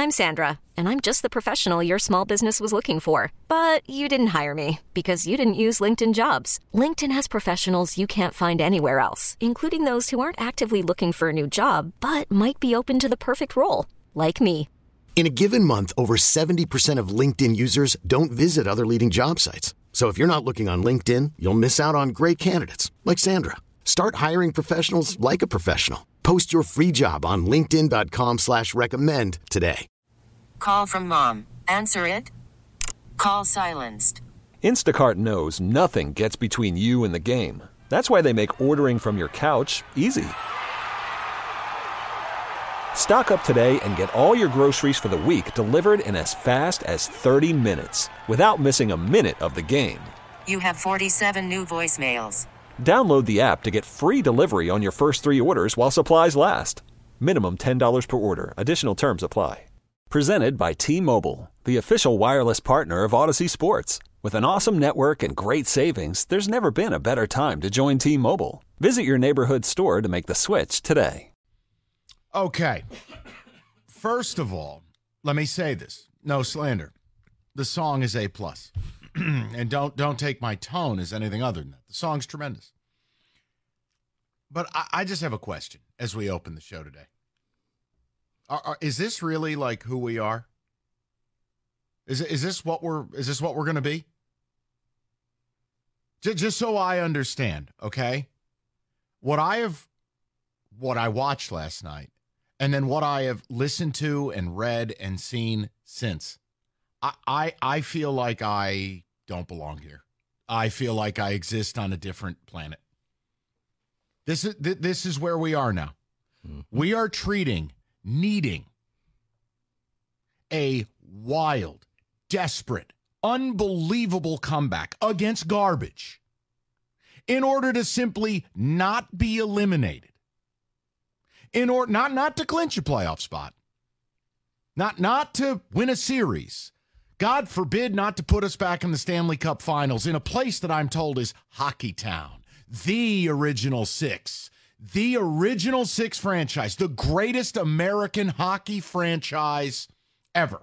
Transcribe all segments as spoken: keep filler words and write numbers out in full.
I'm Sandra, and I'm just the professional your small business was looking for. But you didn't hire me because you didn't use LinkedIn Jobs. LinkedIn has professionals you can't find anywhere else, including those who aren't actively looking for a new job, but might be open to the perfect role, like me. In a given month, over seventy percent of LinkedIn users don't visit other leading job sites. So if you're not looking on LinkedIn, you'll miss out on great candidates like Sandra. Start hiring professionals like a professional. Post your free job on linkedin dot com slash recommend today. Call from mom. Answer it. Call silenced. Instacart knows nothing gets between you and the game. That's why they make ordering from your couch easy. Stock up today and get all your groceries for the week delivered in as fast as thirty minutes without missing a minute of the game. You have forty-seven new voicemails. Download the app to get free delivery on your first three orders while supplies last. Minimum ten dollars per order. Additional terms apply. Presented by T-Mobile, the official wireless partner of Odyssey Sports. With an awesome network and great savings, there's never been a better time to join T-Mobile. Visit your neighborhood store to make the switch today. Okay. First of all, let me say this. No slander. The song is A plus. And don't don't take my tone as anything other than that. The song's tremendous. But I, I just have a question as we open the show today. Are, are, is this really like who we are? Is is this what we're is this what we're going to be? Just, just so I understand, okay? What I have, what I watched last night, and then what I have listened to and read and seen since, I I, I feel like I don't belong here. I feel like I exist on a different planet. This is this is where we are now. Mm-hmm. We are treating, needing a wild, desperate, unbelievable comeback against garbage in order to simply not be eliminated. In order not not to clinch a playoff spot. Not not to win a series. God forbid not to put us back in the Stanley Cup Finals in a place that I'm told is Hockey Town, the original six, the original six franchise, the greatest American hockey franchise ever.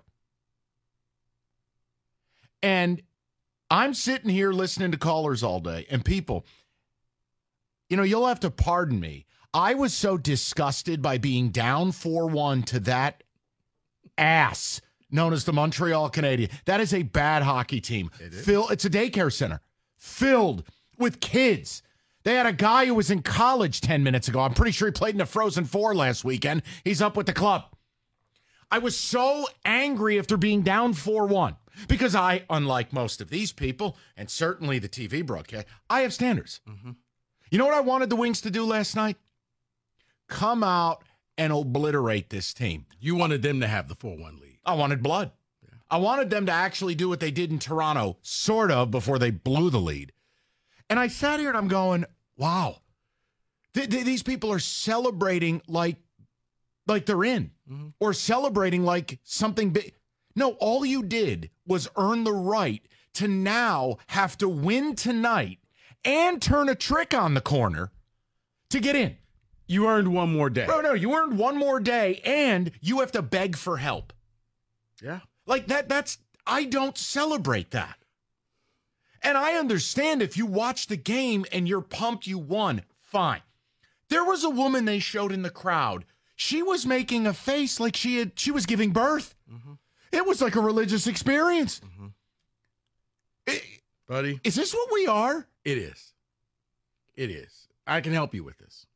And I'm sitting here listening to callers all day, and people, you know, you'll have to pardon me. I was so disgusted by being down four one to that ass known as the Montreal Canadiens. That is a bad hockey team. It is. Fill, it's a daycare center filled with kids. They had a guy who was in college ten minutes ago. I'm pretty sure he played in the Frozen Four last weekend. He's up with the club. I was so angry after being down four one because I, unlike most of these people, and certainly the T V broadcast, I have standards. Mm-hmm. You know what I wanted the Wings to do last night? Come out and obliterate this team. You wanted them to have the four one lead. I wanted blood. Yeah. I wanted them to actually do what they did in Toronto, sort of, before they blew the lead. And I sat here and I'm going, wow. Th- th- these people are celebrating like, like they're in. Mm-hmm. Or celebrating like something big. No, all you did was earn the right to now have to win tonight and turn a trick on the corner to get in. You earned one more day. No, no, you earned one more day, and you have to beg for help. Yeah. Like that, that's, I don't celebrate that. And I understand if you watch the game and you're pumped you won, fine. There was a woman they showed in the crowd. She was making a face like she had, she was giving birth. Mm-hmm. It was like a religious experience. Mm-hmm. It, Buddy. Is this what we are? It is. It is. I can help you with this.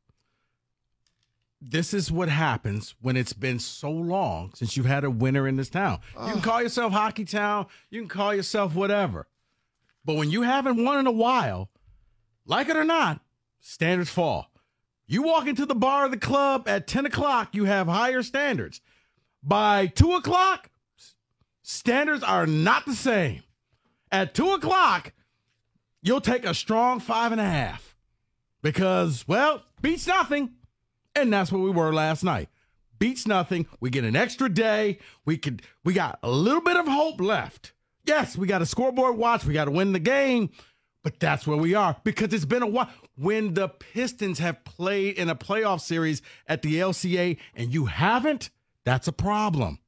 This is what happens when it's been so long since you've had a winner in this town. Oh. You can call yourself Hockey Town. You can call yourself whatever. But when you haven't won in a while, like it or not, standards fall. You walk into the bar or the club at ten o'clock, you have higher standards. By two o'clock, standards are not the same. At two o'clock, you'll take a strong five and a half because, well, beats nothing. And that's what we were last night. Beats nothing. We get an extra day. We could. We got a little bit of hope left. Yes, we got a scoreboard watch. We got to win the game. But that's where we are because it's been a while. When the Pistons have played in a playoff series at the L C A and you haven't, that's a problem.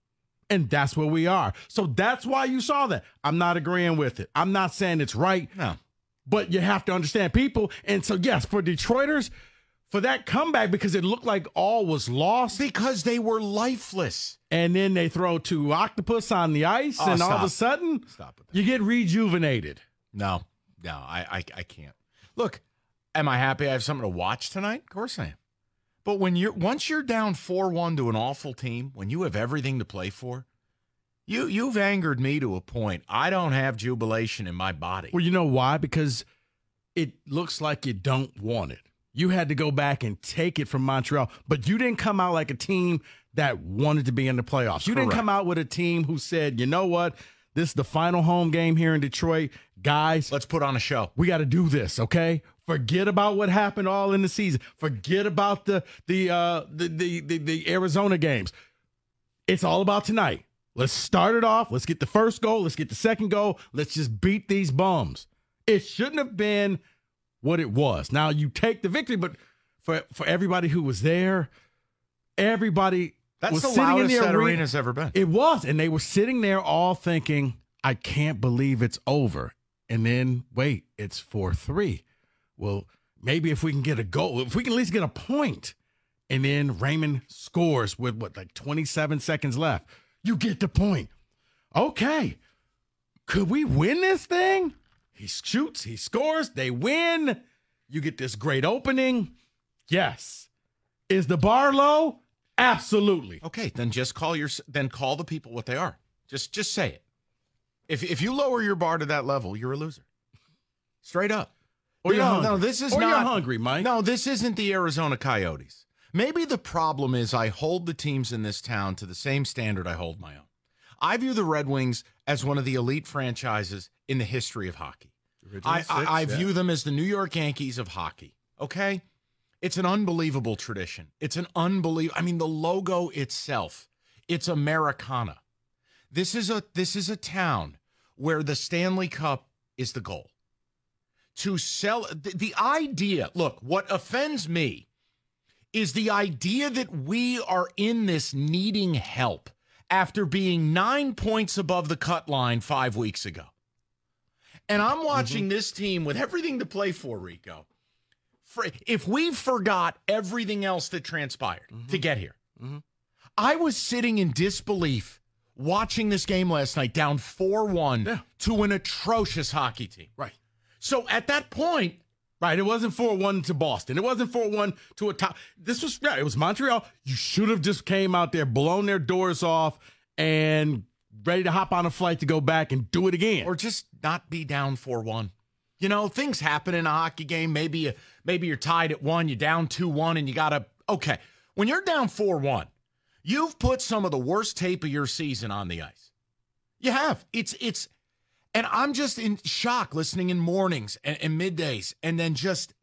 And that's where we are. So that's why you saw that. I'm not agreeing with it. I'm not saying it's right. No. But you have to understand people. And so, yes, for Detroiters, for that comeback, because it looked like all was lost. Because they were lifeless. And then they throw two octopus on the ice, Oh, and stop. all of a sudden, Stop with that. you get rejuvenated. No, no, I, I, I can't. Look, am I happy I have something to watch tonight? Of course I am. But when you're once you're down four one to an awful team, when you have everything to play for, you you've angered me to a point. I don't have jubilation in my body. Well, you know why? Because it looks like you don't want it. You had to go back and take it from Montreal, but you didn't come out like a team that wanted to be in the playoffs. You Correct. didn't come out with a team who said, you know what? This is the final home game here in Detroit. Guys, Let's put on a show. we got to do this, okay? Forget about what happened all in the season. Forget about the the uh the, the the the Arizona games. It's all about tonight. Let's start it off. Let's get the first goal. Let's get the second goal. Let's just beat these bums. It shouldn't have been what it was. Now you take the victory, but for for everybody who was there, everybody That's was the sitting in loudest the that arena. arena's ever been. It was, and they were sitting there all thinking, I can't believe it's over. And then, wait, it's four three. Well, maybe if we can get a goal, if we can at least get a point. And then Raymond scores with, what, like twenty-seven seconds left. You get the point. Okay. Could we win this thing? He shoots, he scores, they win. You get this great opening. Yes. Is the bar low? Absolutely. Okay, then just call your then call the people what they are. Just just say it. If if you lower your bar to that level, you're a loser. Straight up. Or you're no, hungry. no, this is or not. you're hungry, Mike. No, this isn't the Arizona Coyotes. Maybe the problem is I hold the teams in this town to the same standard I hold my own. I view the Red Wings as one of the elite franchises in the history of hockey. I, I, I yeah. view them as the New York Yankees of hockey. Okay? It's an unbelievable tradition. It's an unbelievable. I mean, the logo itself, it's Americana. This is a this is a town where the Stanley Cup is the goal. To sell the, the idea, look, what offends me is the idea that we are in this needing help after being nine points above the cut line five weeks ago. And I'm watching mm-hmm. this team with everything to play for, Rico. For, if we forgot everything else that transpired mm-hmm. to get here, mm-hmm. I was sitting in disbelief watching this game last night down four one yeah. to an atrocious hockey team. Right. So at that point, right, it wasn't four one to Boston. It wasn't four one to a top. This was, yeah, it was Montreal. You should have just came out there, blown their doors off, and ready to hop on a flight to go back and do it again. Or just not be down four one. You know, things happen in a hockey game. Maybe, you, maybe you're tied at one, you're down two one, and you got to, okay. When you're down four one, you've put some of the worst tape of your season on the ice. You have. It's, it's, and I'm just in shock listening in mornings and, and middays and then just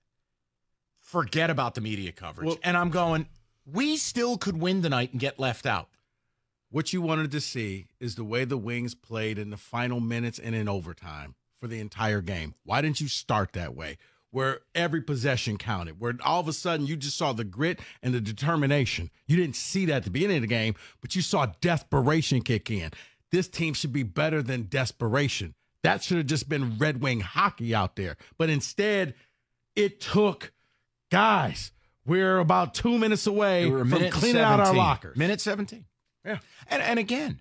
forget about the media coverage. Well, and I'm going, we still could win tonight and get left out. What you wanted to see is the way the Wings played in the final minutes and in overtime for the entire game. Why didn't you start that way? Where every possession counted, where all of a sudden you just saw the grit and the determination. You didn't see that at the beginning of the game, but you saw desperation kick in. This team should be better than desperation. That should have just been Red Wing hockey out there. But instead, it took, guys, we're about two minutes away from cleaning out our lockers. Minute seventeen. Yeah. And, and again,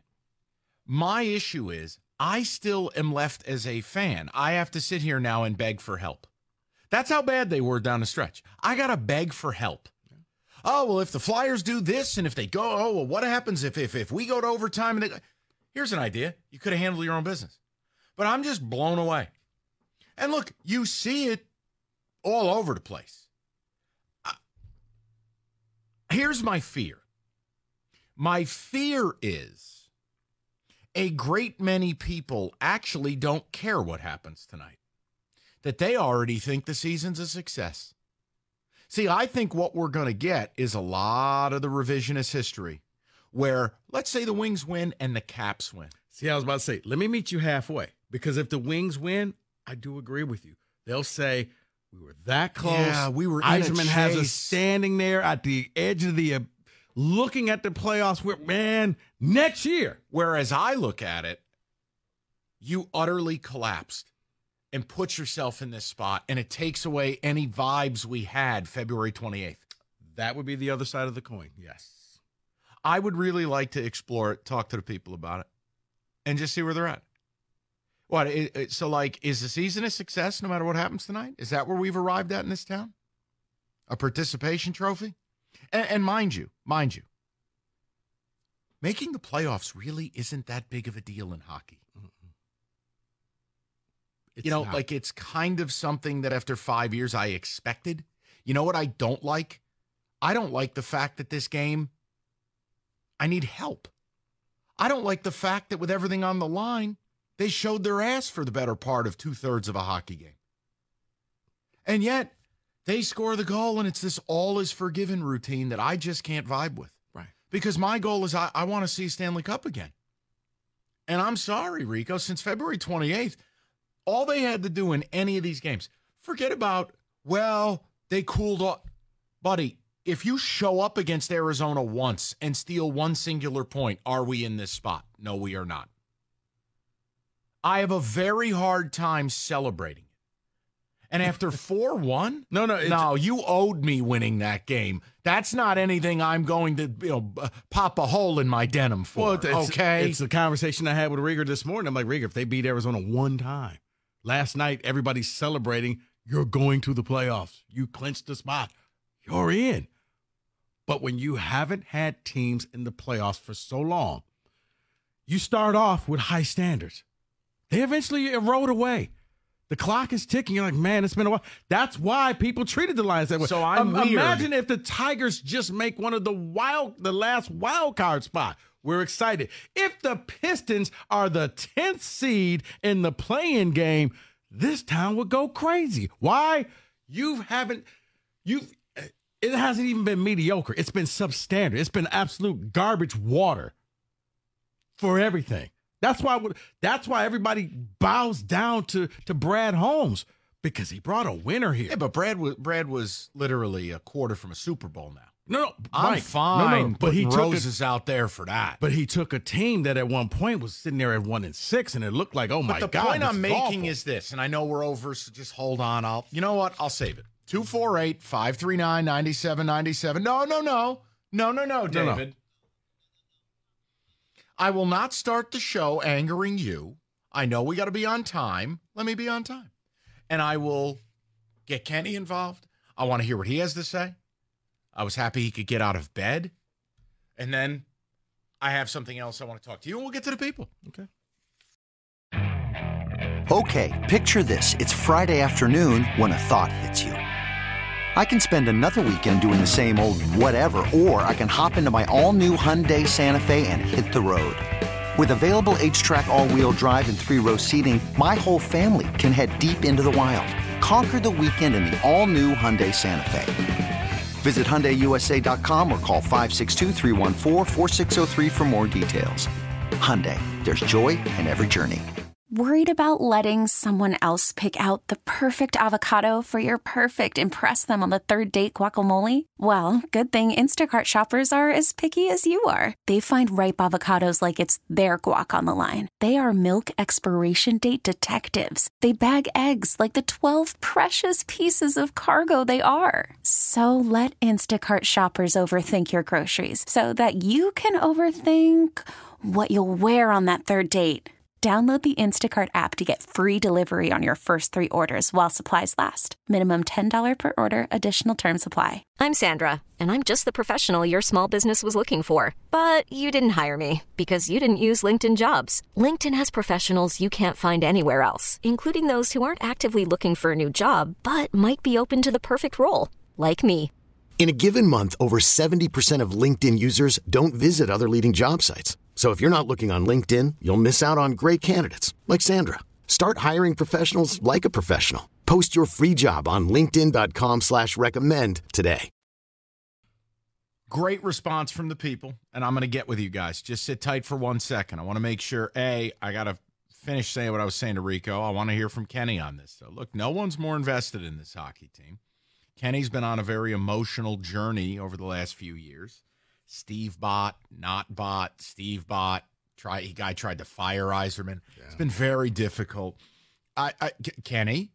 my issue is I still am left as a fan. I have to sit here now and beg for help. That's how bad they were down the stretch. I got to beg for help. Yeah. Oh, well, if the Flyers do this and if they go, oh, well, what happens if if, if we go to overtime? And they, here's an idea. You could have handled your own business. But I'm just blown away. And look, you see it all over the place. Uh, here's my fear. My fear is a great many people actually don't care what happens tonight. That they already think the season's a success. See, I think what we're going to get is a lot of the revisionist history where, let's say the Wings win and the Caps win. See, I was about to say, let me meet you halfway. Because if the Wings win, I do agree with you. They'll say, we were that close. Yeah, we were in Yzerman a has us chase. standing there at the edge of the uh, looking at the playoffs where, man, next year. Whereas I look at it, you utterly collapsed and put yourself in this spot, and it takes away any vibes we had February twenty-eighth. That would be the other side of the coin, yes. I would really like to explore it, talk to the people about it, and just see where they're at. What? It, it, so, like, is the season a success no matter what happens tonight? Is that where we've arrived at in this town? A participation trophy? And, and mind you, mind you, making the playoffs really isn't that big of a deal in hockey. It's you know, not. like it's kind of something that after five years I expected. You know what I don't like? I don't like the fact that this game, I need help. I don't like the fact that with everything on the line, they showed their ass for the better part of two-thirds of a hockey game. And yet, they score the goal, and it's this all is forgiven routine that I just can't vibe with. Right. Because my goal is I, I want to see Stanley Cup again. And I'm sorry, Rico, since February twenty-eighth, all they had to do in any of these games, forget about, well, they cooled off. Buddy, if you show up against Arizona once and steal one singular point, are we in this spot? No, we are not. I have a very hard time celebrating. And after four one? No, no. It's, no, you owed me winning that game. That's not anything I'm going to, you know, pop a hole in my denim for, well, it's, okay? It's the conversation I had with Rieger this morning. I'm like, Rieger, if they beat Arizona one time, last night everybody's celebrating, you're going to the playoffs. You clinched the spot. You're in. But when you haven't had teams in the playoffs for so long, you start off with high standards. They eventually erode away. The clock is ticking. You're like, man, it's been a while. That's why people treated the Lions that way. So I'm um, weird. Imagine if the Tigers just make one of the wild, the last wild card spot. We're excited. If the Pistons are the tenth seed in the play-in game, this town would go crazy. Why? You haven't, you've, it hasn't even been mediocre. It's been substandard. It's been absolute garbage water for everything. That's why that's why everybody bows down to, to Brad Holmes, because he brought a winner here. Yeah, but Brad was, Brad was literally a quarter from a Super Bowl now. No, no, I'm Mike, fine. No, no, but he took roses a, out there for that. But he took a team that at one point was sitting there at one and six, and it looked like, oh my but the God. point this I'm is making awful. is this, and I know we're over, so just hold on. I'll, you know what? I'll save it. two four eight, five three nine, nine seven nine seven. No, no, no, no, no, no, David. No, no. I will not start the show angering you. I know we got to be on time. Let me be on time. And I will get Kenny involved. I want to hear what he has to say. I was happy he could get out of bed. And then I have something else I want to talk to you, and we'll get to the people. Okay. Okay, picture this. It's Friday afternoon when a thought hits you. I can spend another weekend doing the same old whatever, or I can hop into my all-new Hyundai Santa Fe and hit the road. With available H-Track all-wheel drive and three-row seating, my whole family can head deep into the wild. Conquer the weekend in the all-new Hyundai Santa Fe. Visit Hyundai U S A dot com or call five six two, three one four, four six zero three for more details. Hyundai, there's joy in every journey. Worried about letting someone else pick out the perfect avocado for your perfect impress them on the third date guacamole? Well, good thing Instacart shoppers are as picky as you are. They find ripe avocados like it's their guac on the line. They are milk expiration date detectives. They bag eggs like the twelve precious pieces of cargo they are. So let Instacart shoppers overthink your groceries so that you can overthink what you'll wear on that third date. Download the Instacart app to get free delivery on your first three orders while supplies last. Minimum ten dollars per order. Additional terms apply. I'm Sandra, and I'm just the professional your small business was looking for. But you didn't hire me because you didn't use LinkedIn Jobs. LinkedIn has professionals you can't find anywhere else, including those who aren't actively looking for a new job, but might be open to the perfect role, like me. In a given month, over seventy percent of LinkedIn users don't visit other leading job sites. So if you're not looking on LinkedIn, you'll miss out on great candidates like Sandra. Start hiring professionals like a professional. Post your free job on linkedin dot com slash recommend today. Great response from the people, and I'm going to get with you guys. Just sit tight for one second. I want to make sure, A, I got to finish saying what I was saying to Rico. I want to hear from Kenny on this. So, look, no one's more invested in this hockey team. Kenny's been on a very emotional journey over the last few years. Steve Bott, not Bott, Steve Bott. Try, he guy tried to fire Yzerman. Yeah. It's been very difficult. I, I, Kenny,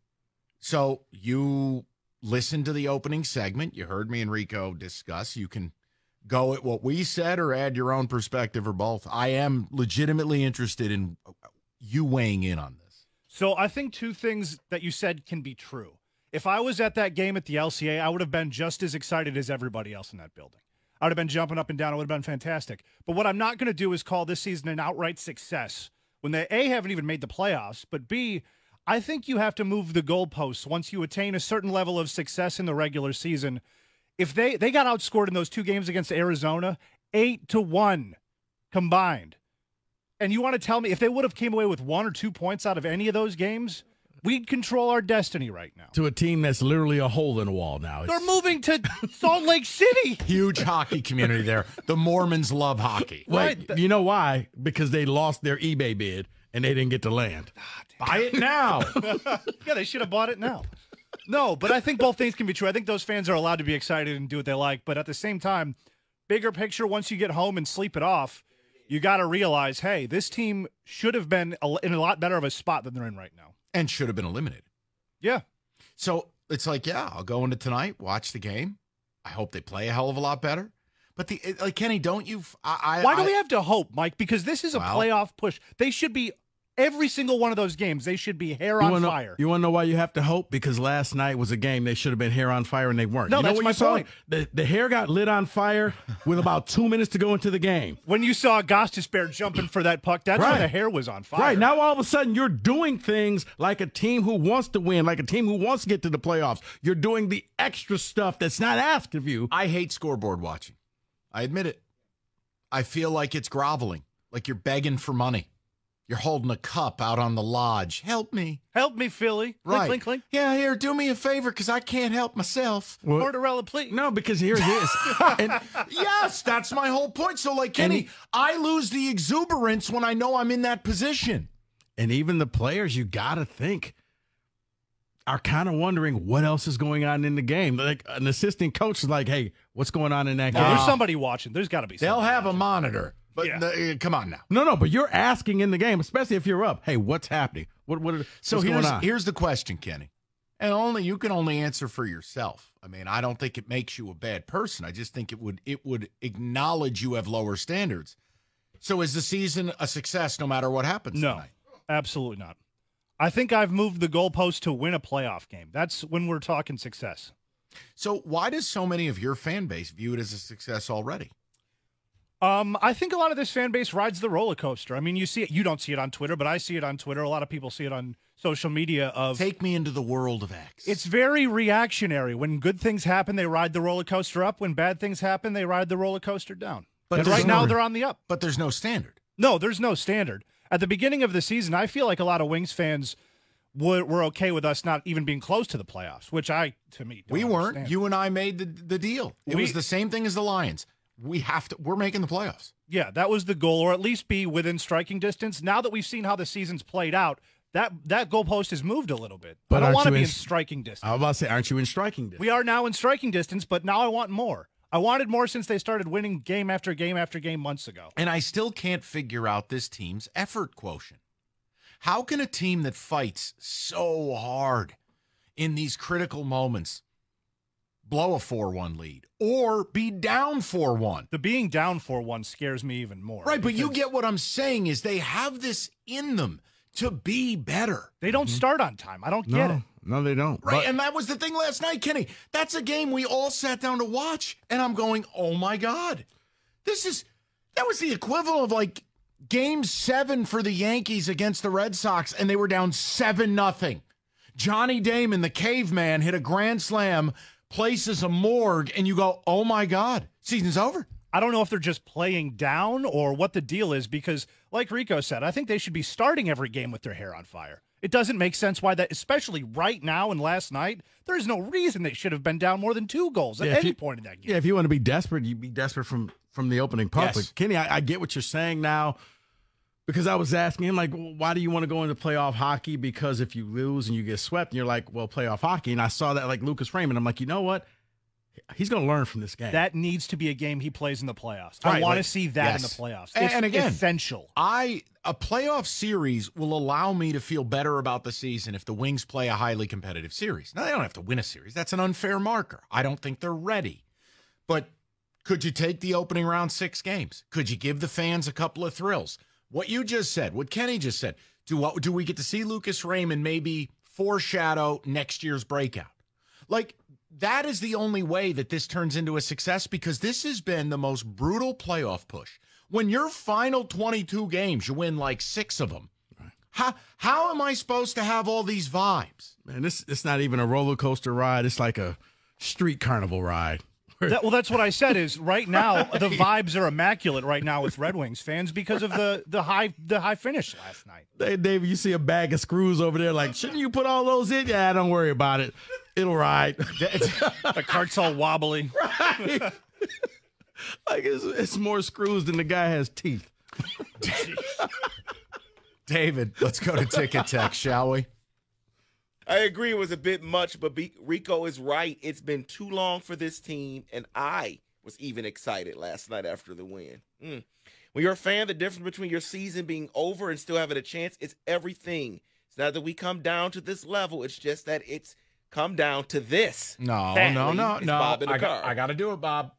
so you listened to the opening segment. You heard me and Rico discuss. You can go at what we said or add your own perspective or both. I am legitimately interested in you weighing in on this. So I think two things that you said can be true. If I was at that game at the L C A, I would have been just as excited as everybody else in that building. I would have been jumping up and down. It would have been fantastic. But what I'm not going to do is call this season an outright success when they, A, haven't even made the playoffs, but B, I think you have to move the goalposts once you attain a certain level of success in the regular season. If they, they got outscored in those two games against Arizona, eight to one combined. And you want to tell me if they would have came away with one or two points out of any of those games, we'd control our destiny right now. To a team that's literally a hole in the wall now. They're moving to Salt Lake City. Huge hockey community there. The Mormons love hockey. Right. You know why? Because they lost their eBay bid and they didn't get to land. Oh, buy it now. Yeah, they should have bought it now. No, but I think both things can be true. I think those fans are allowed to be excited and do what they like. But at the same time, bigger picture, once you get home and sleep it off, you got to realize, hey, this team should have been in a lot better of a spot than they're in right now. And should have been eliminated. Yeah. So it's like, yeah, I'll go into tonight, watch the game. I hope they play a hell of a lot better. But the like, Kenny, don't you? I, I, Why do I, we have to hope, Mike? Because this is a well, playoff push. They should be every single one of those games. They should be hair on know, fire. You want to know why you have to hope? Because last night was a game they should have been hair on fire and they weren't. No, you know that's what my you saw? point. The, the hair got lit on fire with about two minutes to go into the game. When you saw Gostisbehere jumping for that puck, that's right. when the hair was on fire. Right. Now all of a sudden you're doing things like a team who wants to win, like a team who wants to get to the playoffs. You're doing the extra stuff that's not asked of you. I hate scoreboard watching. I admit it. I feel like it's groveling, like you're begging for money. You're holding a cup out on the lodge. Help me. Help me, Philly. Clink, Right. clink, clink. Yeah, here, do me a favor because I can't help myself. Well, Tortorella, please. no, because here it is. and, Yes, that's my whole point. So, like, Kenny, And- I lose the exuberance when I know I'm in that position. and even the players, you got to think, are kind of wondering what else is going on in the game. Like an assistant coach is like, hey, what's going on in that Yeah, game? there's somebody watching. There's got to be somebody They'll have a watching. monitor. But Yeah. the- uh, come on now. No, no, but you're asking in the game, especially if you're up. Hey, what's happening? What what So what's here's going on? here's the question, Kenny. And only you can only answer for yourself. I mean, I don't think it makes you a bad person. I just think it would it would acknowledge you have lower standards. So is the season a success no matter what happens No, tonight? absolutely not. I think I've moved the goalpost to win a playoff game. That's when we're talking success. So why does so many of your fan base view it as a success already? Um, I think a lot of this fan base rides the roller coaster. I mean, you see it. You don't see it on Twitter, but I see it on Twitter. A lot of people see it on social media. Of Take me into the world of X. It's very reactionary. When good things happen, they ride the roller coaster up. When bad things happen, they ride the roller coaster down. But And there's right now, no- they're on the up. but there's no standard. No, there's no standard. At the beginning of the season, I feel like a lot of Wings fans were, were okay with us not even being close to the playoffs, which I, to me, don't We weren't. understand. You and I made the the deal. It We- was the same thing as the Lions. We have to. We're making the playoffs. Yeah, that was the goal, or at least be within striking distance. Now that we've seen how the season's played out, that that goalpost has moved a little bit. But I don't aren't want to you be in- in striking distance. I was about to say, aren't you in striking distance? We are now in striking distance, but now I want more. I wanted more since they started winning game after game after game months ago. And I still can't figure out this team's effort quotient. How can a team that fights so hard in these critical moments blow a four one lead or be down four one? The being down four one scares me even more. Right, but you because get what I'm saying is they have this in them to be better. They don't start on time. I don't no, get it. no, they don't. Right, But- and that was the thing last night, Kenny. That's a game we all sat down to watch, and I'm going, oh my God. This is, that was the equivalent of like game seven for the Yankees against the Red Sox, and they were down seven nothing. Johnny Damon, the caveman, hit a grand slam, places a morgue, and you go, oh my God, season's over. I don't know if they're just playing down or what the deal is because, like Rico said, I think they should be starting every game with their hair on fire. It doesn't make sense why that, especially right now and last night, there is no reason they should have been down more than two goals at Yeah, if any you- point in that game. Yeah, if you want to be desperate, you be desperate from from the opening puck. Yes. But Kenny, I, I get what you're saying now because I was asking him, like, well, why do you want to go into playoff hockey? Because if you lose and you get swept, and you're like, well, playoff hockey. And I saw that like Lucas Raymond. I'm like, you know what? He's going to learn from this game. That needs to be a game he plays in the playoffs. Right, I want like, to see that yes. in the playoffs. And, It's and again, essential. I a playoff series will allow me to feel better about the season if the Wings play a highly competitive series. Now, they don't have to win a series. That's an unfair marker. I don't think they're ready. But could you take the opening round six games? Could you give the fans a couple of thrills? What you just said, what Kenny just said, do, what, do we get to see Lucas Raymond maybe foreshadow next year's breakout? Like, that is the only way that this turns into a success, because this has been the most brutal playoff push. When your final twenty-two games, you win like six of them. Right. How how am I supposed to have all these vibes? Man, this it's not even a roller coaster ride. It's like a street carnival ride. That, well, that's what I said. Is right now right. the vibes are immaculate right now with Red Wings fans because of the the high the high finish last night. Hey, David, you see a bag of screws over there? Like, shouldn't you put all those in? Yeah, don't worry about it. It'll ride. The cart's all wobbly. Right. Like it's, it's more screws than the guy has teeth. David, let's go to Ticket Tech, shall we? I agree it was a bit much, but B- Rico is right. It's been too long for this team, and I was even excited last night after the win. Mm. When you're a fan, the difference between your season being over and still having a chance is everything. It's not that we come down to this level. It's just that it's come down to this. No, Sadly, no, no, it's no. Bob in the I, got, car. I got to do it, Bob.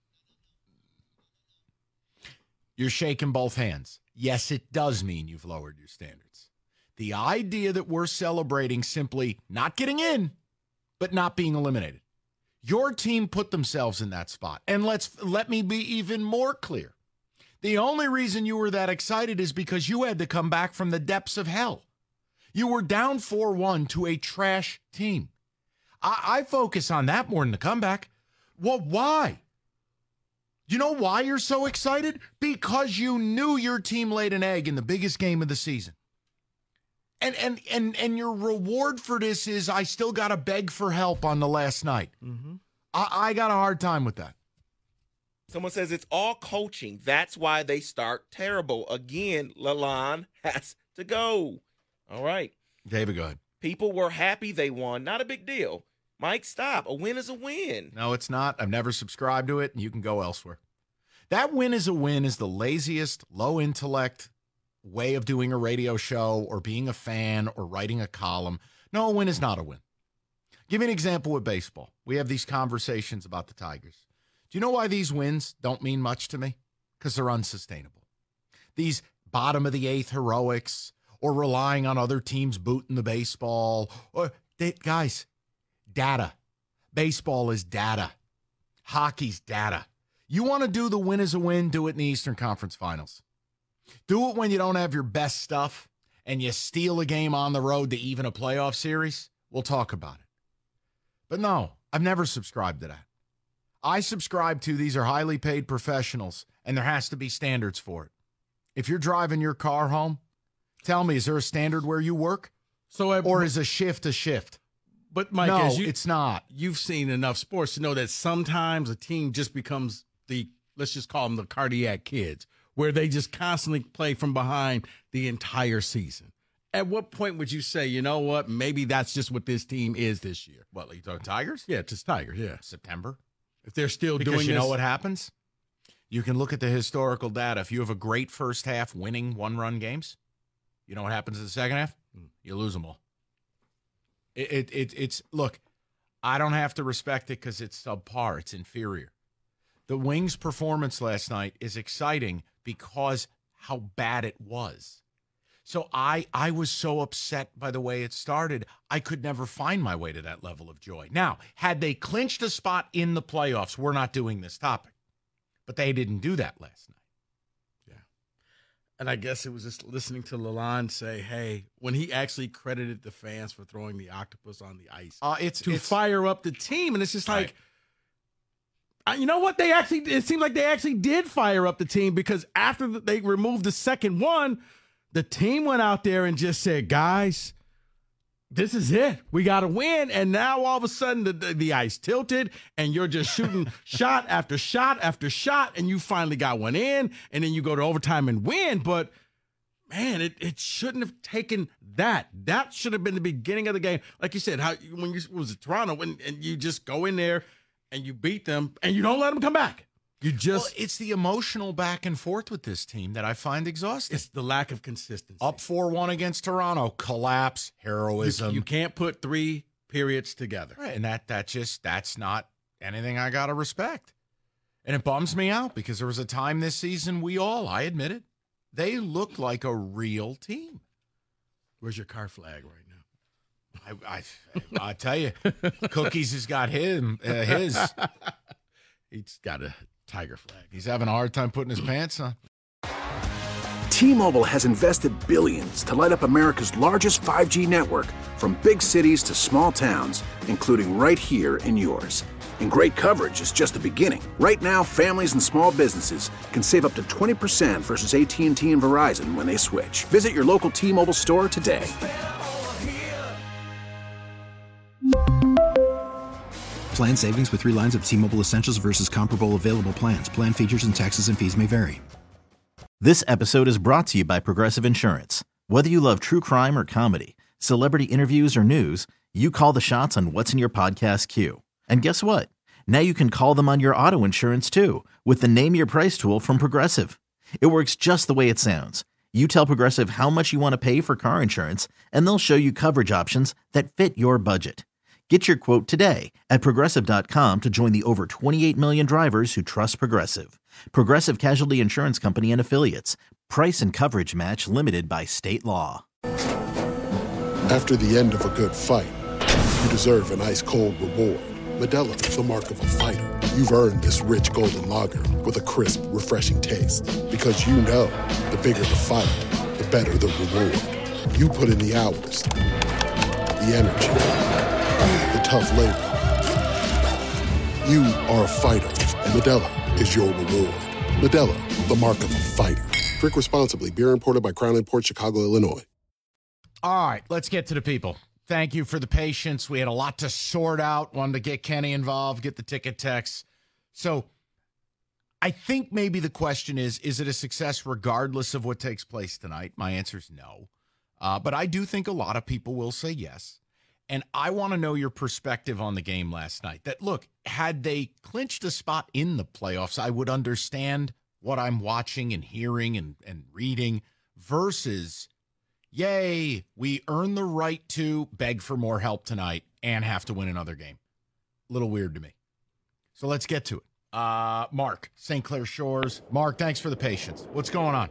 You're shaking both hands. Yes, it does mean you've lowered your standards. The idea that we're celebrating simply not getting in, but not being eliminated. Your team put themselves in that spot. And let's let me be even more clear. The only reason you were that excited is because you had to come back from the depths of hell. You were down four one to a trash team. I, I focus on that more than the comeback. Well, why? You know why you're so excited? Because you knew your team laid an egg in the biggest game of the season. And and and and your reward for this is I still got to beg for help on the last night. Mm-hmm. I, I got a hard time with that. Someone says it's all coaching. That's why they start terrible. Again, Lalonde has to go. All right. David, go ahead. People were happy they won. Not a big deal. Mike, stop. A win is a win. No, it's not. I've never subscribed to it, and you can go elsewhere. That win is a win is the laziest, low-intellect way of doing a radio show or being a fan or writing a column. No, a win is not a win. Give me an example with baseball. We have these conversations about the Tigers. Do you know why these wins don't mean much to me? Because they're unsustainable. These bottom-of-the-eighth heroics or relying on other teams booting the baseball. Or they, guys, data. Baseball is data. Hockey's data. You want to do the win is a win, do it in the Eastern Conference Finals. Do it when you don't have your best stuff and you steal a game on the road to even a playoff series. We'll talk about it. But no, I've never subscribed to that. I subscribe to these are highly paid professionals, and there has to be standards for it. If you're driving your car home, tell me, is there a standard where you work? So, I, or is a shift a shift? But, Mike, no, as you, it's not. You've seen enough sports to know that sometimes a team just becomes the, let's just call them the cardiac kids, where they just constantly play from behind the entire season. At what point would you say, you know what, maybe that's just what this team is this year? What, you talking Tigers? Yeah, just Tigers, yeah. September. If they're still because doing you this. know what happens? You can look at the historical data. If you have a great first half winning one-run games, you know what happens in the second half? Mm. You lose them all. It, it, it It's, look, I don't have to respect it because it's subpar. It's inferior. The Wings' performance last night is exciting because how bad it was. So I I was so upset by the way it started, I could never find my way to that level of joy. Now, had they clinched a spot in the playoffs, we're not doing this topic. But they didn't do that last night. Yeah. And I guess it was just listening to Lalonde say, hey, when he actually credited the fans for throwing the octopus on the ice uh, it's, to it's, fire up the team. And it's just like, right. You know what? They actually, it seemed like they actually did fire up the team because after they removed the second one, the team went out there and just said, guys, this is it. We got to win. And now all of a sudden the, the, the ice tilted and you're just shooting shot after shot after shot. And you finally got one in and then you go to overtime and win. But man, it, it shouldn't have taken that. That should have been the beginning of the game. Like you said, how when you was it Toronto when, and you just go in there and you beat them, and you don't let them come back. You just well, it's the emotional back and forth with this team that I find exhausting. It's the lack of consistency. Up four one against Toronto, collapse, heroism. You, you can't put three periods together. Right, and that that just that's not anything I gotta respect. And it bums me out because there was a time this season we all, I admit it, they looked like a real team. Where's your car flag right now? I I I tell you, Cookies has got him uh, his. He's got a tiger flag. He's having a hard time putting his pants on. T-Mobile has invested billions to light up America's largest five G network, from big cities to small towns, including right here in yours. And great coverage is just the beginning. Right now, families and small businesses can save up to twenty percent versus A T and T and Verizon when they switch. Visit your local T-Mobile store today. Plan savings with three lines of T-Mobile Essentials versus comparable available plans. Plan features and taxes and fees may vary. This episode is brought to you by Progressive Insurance. Whether you love true crime or comedy, celebrity interviews or news, you call the shots on what's in your podcast queue. And guess what? Now you can call them on your auto insurance too with the Name Your Price tool from Progressive. It works just the way it sounds. You tell Progressive how much you want to pay for car insurance, and they'll show you coverage options that fit your budget. Get your quote today at Progressive dot com to join the over twenty-eight million drivers who trust Progressive. Progressive Casualty Insurance Company and Affiliates. Price and coverage match limited by state law. After the end of a good fight, you deserve an ice-cold reward. Modelo is the mark of a fighter. You've earned this rich golden lager with a crisp, refreshing taste. Because you know, the bigger the fight, the better the reward. You put in the hours, the energy, the tough labor. You are a fighter, and Modelo is your reward. Modelo, the mark of a fighter. Drink responsibly. Beer imported by Crown Imports, Chicago, Illinois. All right, let's get to the people. Thank you for the patience. We had a lot to sort out. Wanted to get Kenny involved, get the ticket text. So I think maybe the question is, is it a success regardless of what takes place tonight? My answer is no. Uh, but I do think a lot of people will say yes. And I want to know your perspective on the game last night. That, look, had they clinched a spot in the playoffs, I would understand what I'm watching and hearing and, and reading versus, yay, we earn the right to beg for more help tonight and have to win another game. A little weird to me. So let's get to it. Uh, Mark, Saint Clair Shores. Mark, thanks for the patience. What's going on?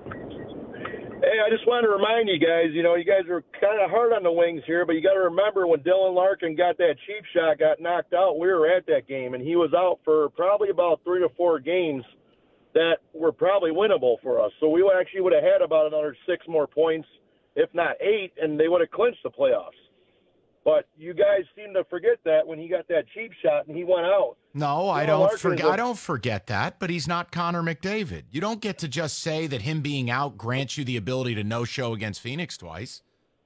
Hey, I just wanted to remind you guys, you know, you guys are kind of hard on the Wings here, but you got to remember when Dylan Larkin got that cheap shot, got knocked out, we were at that game, and he was out for probably about three to four games that were probably winnable for us. So we actually would have had about another six more points, if not eight, and they would have clinched the playoffs. But you guys seem to forget that when he got that cheap shot and he went out. No, I don't forget. I don't forget that. But he's not Connor McDavid. You don't get to just say that him being out grants you the ability to no show against Phoenix twice.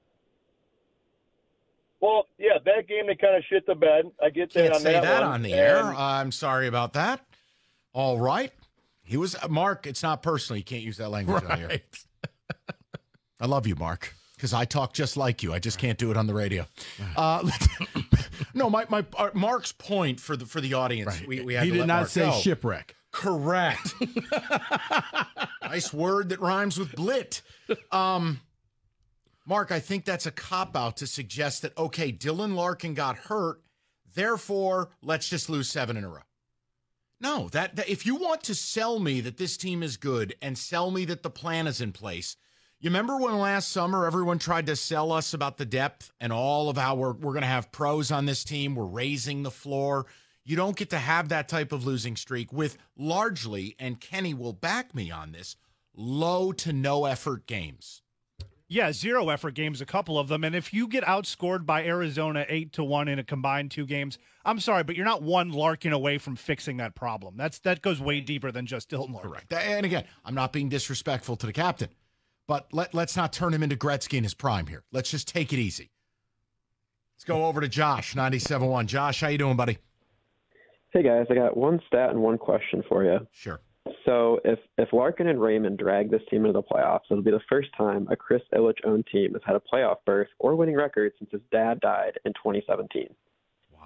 Well, yeah, that game they kind of shit the bed. I get that. Can't on say that, that one. on the and, air. I'm sorry about that. All right, he was Mark. It's not personal. You can't use that language right. on here. I love you, Mark. Because I talk just like you. I just can't do it on the radio. Uh, no, my my uh, Mark's point for the for the audience. Right. We, we had he to did let not Mark say go. shipwreck. Correct. Nice word that rhymes with blit. Um, Mark, I think that's a cop-out to suggest that, okay, Dylan Larkin got hurt, therefore let's just lose seven in a row. No, that, that if you want to sell me that this team is good and sell me that the plan is in place, you remember when last summer everyone tried to sell us about the depth and all of how we're we're going to have pros on this team, we're raising the floor. You don't get to have that type of losing streak with largely, and Kenny will back me on this, low to no effort games. Yeah, zero effort games, a couple of them. And if you get outscored by Arizona eight to one in a combined two games, I'm sorry, but you're not one Larkin away from fixing that problem. That's that goes way deeper than just Dylan Larkin. Correct. And again, I'm not being disrespectful to the captain. But let, let's not turn him into Gretzky in his prime here. Let's just take it easy. Let's go over to Josh, ninety-seven point one. Josh, how you doing, buddy? Hey, guys. I got one stat and one question for you. Sure. So if, if Larkin and Raymond drag this team into the playoffs, it'll be the first time a Chris Ilitch-owned team has had a playoff berth or winning record since his dad died in twenty seventeen. Wow.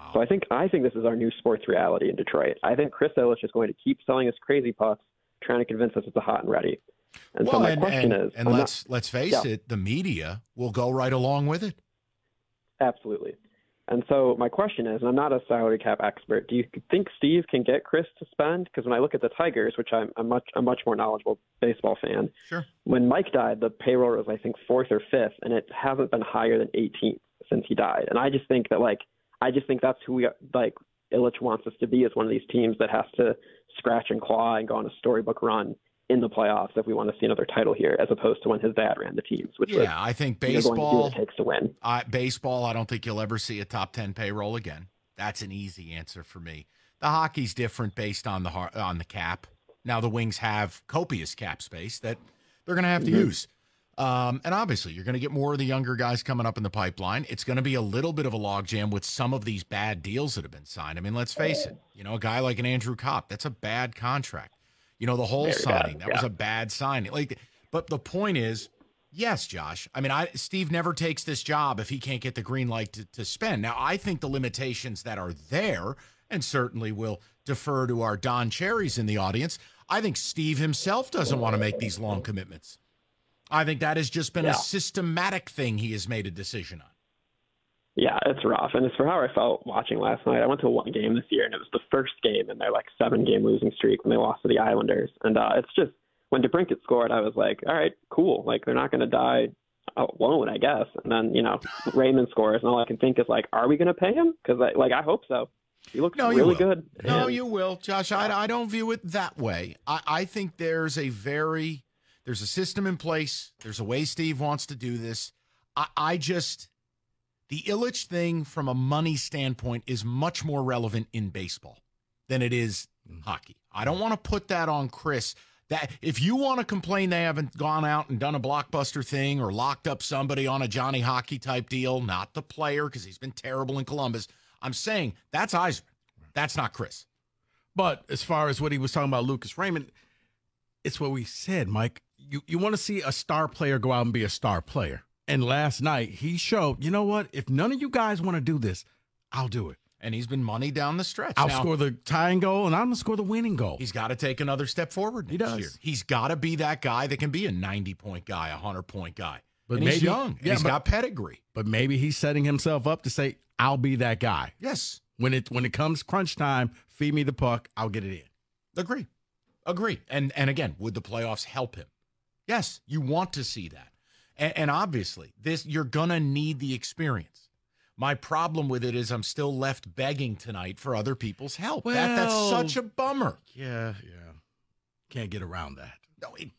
So I think I think this is our new sports reality in Detroit. I think Chris Ilitch is going to keep selling us crazy pucks, trying to convince us it's a hot and ready. And well, so my and, question and, is, and I'm let's not, let's face yeah. it, the media will go right along with it. Absolutely. And so my question is, and I'm not a salary cap expert, do you think Steve can get Chris to spend? Because when I look at the Tigers, which I'm a much a much more knowledgeable baseball fan, sure. When Mike died, the payroll was I think fourth or fifth, and it hasn't been higher than eighteenth since he died. And I just think that like I just think that's who we like Ilitch wants us to be, as one of these teams that has to scratch and claw and go on a storybook run in the playoffs if we want to see another title here, as opposed to when his dad ran the teams. Which yeah, was, I think you know, going to do baseball what it takes to win. Uh, baseball, I don't think you'll ever see a top ten payroll again. That's an easy answer for me. The hockey's different based on the har- on the cap. Now the Wings have copious cap space that they're going to have to Mm-hmm. use. Um, and obviously, you're going to get more of the younger guys coming up in the pipeline. It's going to be a little bit of a logjam with some of these bad deals that have been signed. I mean, let's face it. You know, a guy like an Andrew Kopp, that's a bad contract. You know, the whole Very signing, bad, that yeah. was a bad signing. Like, but the point is, yes, Josh. I mean, I Steve never takes this job if he can't get the green light to, to spend. Now, I think the limitations that are there, and certainly will defer to our Don Cherries in the audience, I think Steve himself doesn't want to make these long commitments. I think that has just been Yeah. a systematic thing he has made a decision on. Yeah, it's rough. And as for how I felt watching last night, I went to one game this year, and it was the first game in their like seven-game losing streak when they lost to the Islanders. And uh, it's just, when DeBrincat scored, I was like, all right, cool. Like, they're not going to die alone, I guess. And then, you know, Raymond scores, and all I can think is, like, are we going to pay him? Because, I, like, I hope so. He looks No, you really will. good. No, And- you will, Josh. I, I don't view it that way. I, I think there's a very, there's a system in place. There's a way Steve wants to do this. I, I just, the Ilitch thing from a money standpoint is much more relevant in baseball than it is hockey. I don't want to put that on Chris. That if you want to complain they haven't gone out and done a blockbuster thing or locked up somebody on a Johnny Hockey type deal, not the player because he's been terrible in Columbus. I'm saying that's Eisman. That's not Chris. But as far as what he was talking about, Lucas Raymond, it's what we said, Mike. You you want to see a star player go out and be a star player. And last night he showed, you know what? If none of you guys want to do this, I'll do it. And he's been money down the stretch. I'll Now, score the tying goal, and I'm going to score the winning goal. He's got to take another step forward next He does. year. He's got to be that guy that can be a ninety-point guy, a one hundred-point guy. But and maybe, he's young. and yeah, he's but, got pedigree. But maybe he's setting himself up to say, I'll be that guy. Yes. When it when it comes crunch time, feed me the puck, I'll get it in. Agree. Agree. And and again, would the playoffs help him? Yes, you want to see that. And, and obviously, this you're going to need the experience. My problem with it is I'm still left begging tonight for other people's help. Well, that, that's such a bummer. Yeah, yeah. Can't get around that. No, it,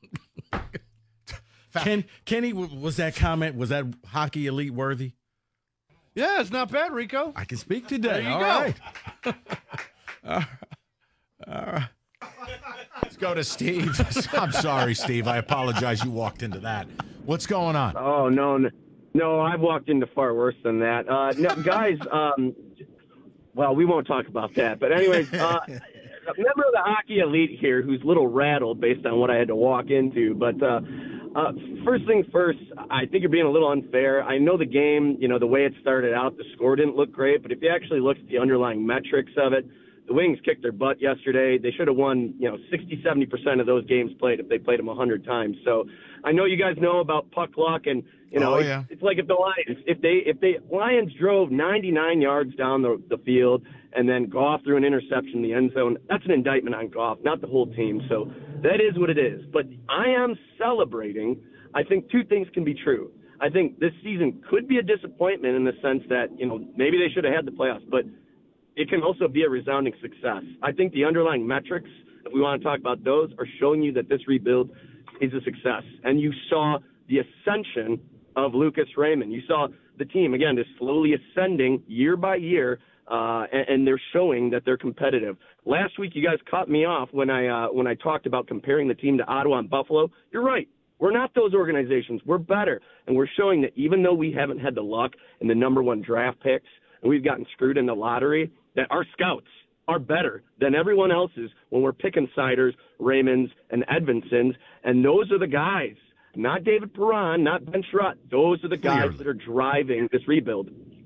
Ken, Kenny, was that comment, was that hockey elite worthy? Yeah, it's not bad, Rico. I can speak today. There you All go. right. uh, all right. Let's go to Steve. I'm sorry, Steve. I apologize you walked into that. What's going on? Oh, no, no, no I've walked into far worse than that. Uh, no, guys, um, well, we won't talk about that. But anyways, uh, a member of the hockey elite here who's a little rattled based on what I had to walk into. But uh, uh, first thing first, I think you're being a little unfair. I know the game, you know, the way it started out, the score didn't look great. But if you actually look at the underlying metrics of it, the Wings kicked their butt yesterday. They should have won, you know, sixty, seventy percent of those games played if they played them one hundred times. So I know you guys know about puck luck, and, you know, Oh, it's, yeah. it's like if the Lions, if they, if they Lions drove ninety-nine yards down the, the field and then Goff threw an interception in the end zone, that's an indictment on Goff, not the whole team. So that is what it is. But I am celebrating. I think two things can be true. I think this season could be a disappointment in the sense that, you know, maybe they should have had the playoffs, but it can also be a resounding success. I think the underlying metrics, if we want to talk about those, are showing you that this rebuild is a success. And you saw the ascension of Lucas Raymond. You saw the team, again, just slowly ascending year by year, uh, and, and they're showing that they're competitive. Last week, you guys caught me off when I uh, when I talked about comparing the team to Ottawa and Buffalo. You're right. We're not those organizations. We're better. And we're showing that even though we haven't had the luck in the number one draft picks, and we've gotten screwed in the lottery, that our scouts are better than everyone else's when we're picking Siders, Raymonds, and Edvinsons. And those are the guys, not David Perron, not Ben Sherratt. Those are the guys Clearly. that are driving this rebuild.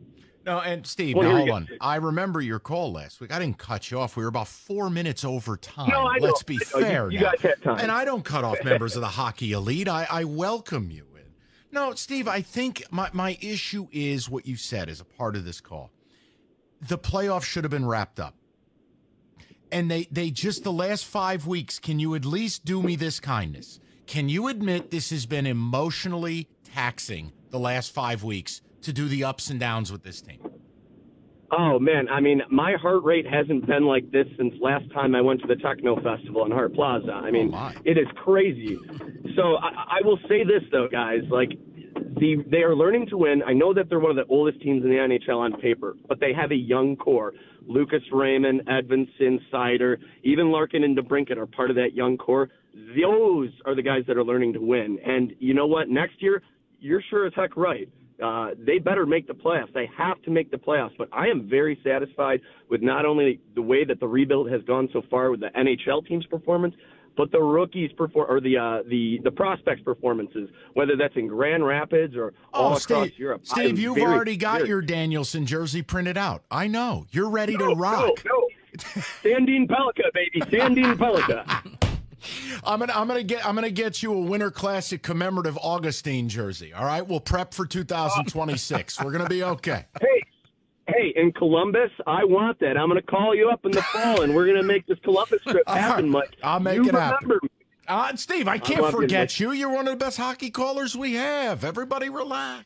No, and Steve, Well, now, here hold you on. I remember your call last week. I didn't cut you off. We were about four minutes over time. No, I know. Let's be I know. You- fair you now. guys had time. And I don't cut off members of the hockey elite. I, I welcome you in. No, Steve, I think my, my issue is what you said as a part of this call. The playoffs should have been wrapped up. And they, they just, the last five weeks, can you at least do me this kindness? Can you admit this has been emotionally taxing the last five weeks to do the ups and downs with this team? Oh, man. I mean, my heart rate hasn't been like this since last time I went to the Techno Festival in Hart Plaza. I mean, oh it is crazy. So I, I will say this, though, guys. Like, the, they are learning to win. I know that they're one of the oldest teams in the N H L on paper, but they have a young core. Lucas Raymond, Edvinsson, Sider, even Larkin and DeBrincat are part of that young core. Those are the guys that are learning to win. And you know what? Next year, you're sure as heck right. Uh, they better make the playoffs. They have to make the playoffs. But I am very satisfied with not only the way that the rebuild has gone so far with the N H L team's performance, but the rookies perform or the uh, the the prospects performances, whether that's in Grand Rapids or all Oh, across Steve, Europe. Steve, I'm you've very, already got very, your Danielson jersey printed out. I know. You're ready no, to rock. No, no. Sandine Pellica, baby. Sandine Pellica. I'm gonna I'm gonna get I'm gonna get you a Winter Classic commemorative Augustine jersey. All right, we'll prep for two thousand twenty-six. We're gonna be okay. Hey, hey, in Columbus, I want that. I'm gonna call you up in the fall, and we're gonna make this Columbus trip happen, Mike. I'll make you it happen. remember me. Uh, Steve, I I can't love you, forget Mike. you. You're one of the best hockey callers we have. Everybody relax.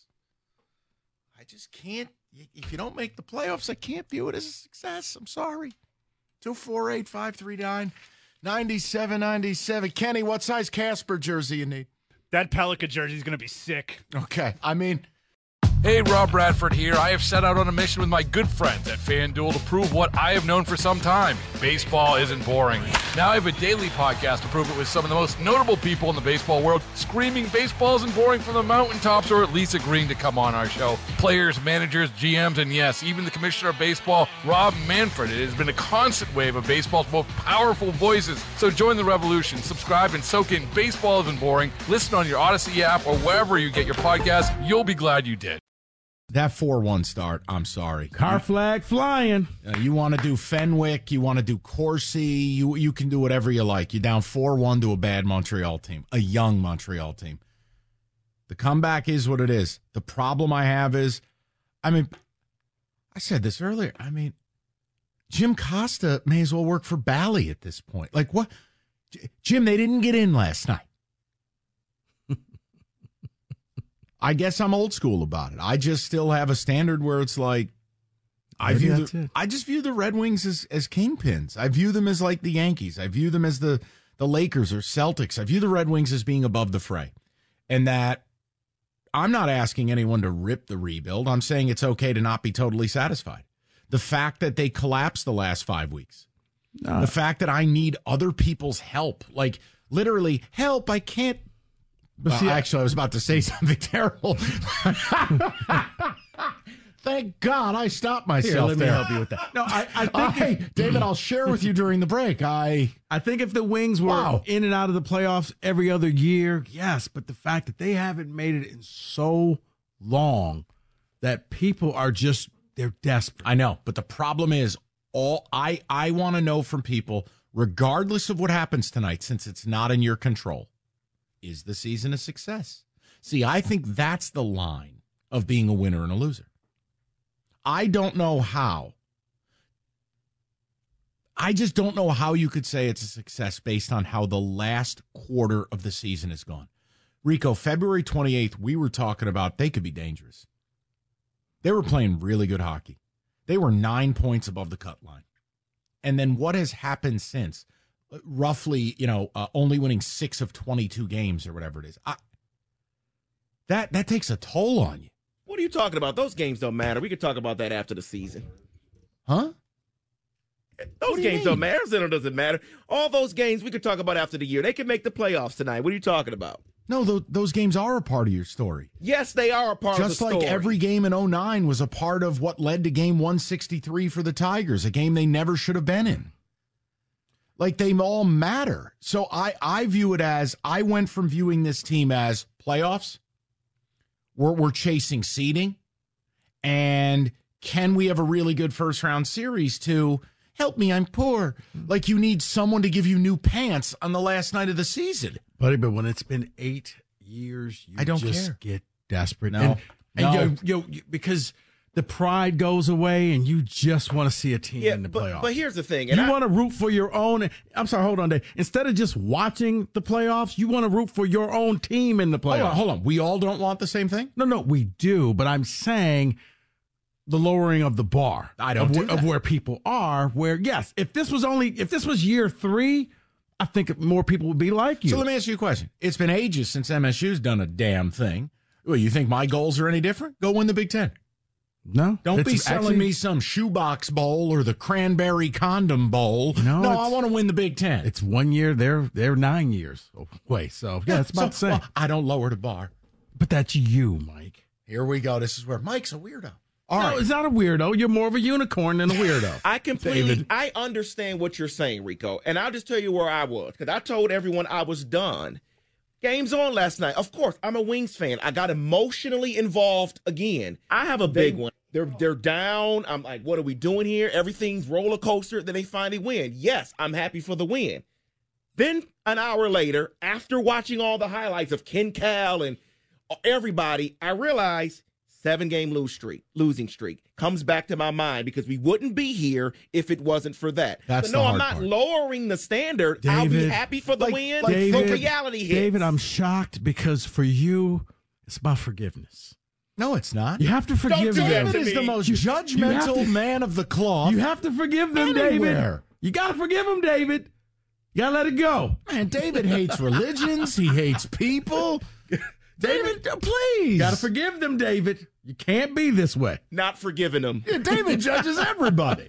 I just can't. If you don't make the playoffs, I can't view it as a success. I'm sorry. two four eight, five three nine, nine seven nine seven. Kenny, what size Casper jersey you need? That Pellica jersey is going to be sick. Okay. I mean, Hey, Rob Bradford here. I have set out on a mission with my good friends at FanDuel to prove what I have known for some time. Baseball isn't boring. Now I have a daily podcast to prove it with some of the most notable people in the baseball world, screaming baseball isn't boring from the mountaintops, or at least agreeing to come on our show. Players, managers, G Ms, and yes, even the commissioner of baseball, Rob Manfred. It has been a constant wave of baseball's most powerful voices. So join the revolution. Subscribe and soak in Baseball Isn't Boring. Listen on your Odyssey app or wherever you get your podcast. You'll be glad you did. that four one start, I'm sorry. Car flag flying. Uh, you want to do Fenwick, you want to do Corsi, you you can do whatever you like. You're down four one to a bad Montreal team, a young Montreal team. The comeback is what it is. The problem I have is, I mean, I said this earlier, I mean, Jim Costa may as well work for Bally at this point. Like, what? Jim, they didn't get in last night. I guess I'm old school about it. I just still have a standard where it's like, I Maybe view that's the, it. I just view the Red Wings as, as kingpins. I view them as like the Yankees. I view them as the, the Lakers or Celtics. I view the Red Wings as being above the fray. And that I'm not asking anyone to rip the rebuild. I'm saying it's okay to not be totally satisfied. The fact that they collapsed the last five weeks. Uh, the fact that I need other people's help. Like, literally, help, I can't. But Well, see, actually, I was about to say something terrible. Thank God I stopped myself Here, let me there. help you with that. No, I, I think I, if- David, I'll share with you during the break. I I think if the Wings were Wow. in and out of the playoffs every other year, yes, but the fact that they haven't made it in so long that people are just they're desperate. I know, but the problem is all I I want to know from people, regardless of what happens tonight, since it's not in your control, is the season a success? See, I think that's the line of being a winner and a loser. I don't know how. I just don't know how you could say it's a success based on how the last quarter of the season has gone. Rico, February twenty-eighth, we were talking about they could be dangerous. They were playing really good hockey. They were nine points above the cut line. And then what has happened since? Roughly, you know, uh, only winning six of twenty-two games or whatever it is. I, that that takes a toll on you. What are you talking about? Those games don't matter. We could talk about that after the season. Huh? Those do you games mean? don't matter. It doesn't matter. All those games we could talk about after the year. They can make the playoffs tonight. What are you talking about? No, those, those games are a part of your story. Yes, they are a part Just of the like story. every game in oh nine was a part of what led to game one sixty-three for the Tigers, a game they never should have been in. Like, they all matter. So I, I view it as, I went from viewing this team as playoffs, we're, we're chasing seeding, And can we have a really good first round series to help me, I'm poor. Like you need someone to give you new pants on the last night of the season. Buddy, but when it's been eight years, you I don't just care. get desperate. No, and, and no. You, you, you, because the pride goes away and you just want to see a team Yeah, in the but, playoffs. but here's the thing. And You I- want to root for your own. I'm sorry, hold on, Dave. Instead of just watching the playoffs, you want to root for your own team in the playoffs. Hold on, hold on. We all don't want the same thing? No, no, we do. But I'm saying the lowering of the bar. I don't of, do where- of that. where people are. Where yes, if this was only if this was year three, I think more people would be like you. So let me ask you a question. It's been ages since M S U's done a damn thing. Well, you think my goals are any different? Go win the Big Ten. No. Don't it's be selling actually- me some shoebox bowl or the cranberry condom bowl. No, no I it's- want to win the Big Ten. It's one year. They're they're nine years away. So yeah, it's about so, the same. well, I don't lower the bar. But that's you, Mike. Here we go. This is where Mike's a weirdo. All no, right. it's not a weirdo. You're more of a unicorn than a weirdo. I completely, David. I understand what you're saying, Rico, and I'll just tell you where I was because I told everyone I was done. Game's on last night. Of course, I'm a Wings fan. I got emotionally involved again. I have a big one. They're they're down. I'm like, what are we doing here? Everything's roller coaster. Then they finally win. Yes, I'm happy for the win. Then an hour later, after watching all the highlights of Ken Cal and everybody, I realized seven game lose streak, losing streak comes back to my mind because we wouldn't be here if it wasn't for that. That's so no, the I'm hard not part. lowering the standard. I'll be David, happy for the like- win. like but David, reality hits. David, I'm shocked because for you, it's about forgiveness. No, it's not. You have to forgive do that them. to David is the me. most You- you have judgmental to- man of the cloth. You have to forgive them, David. Anywhere. You got to forgive them, David. You got to let it go. Man, David hates religions. He hates people. David, please. Got to forgive them, David. You can't be this way. Not forgiving them. Yeah, David judges everybody.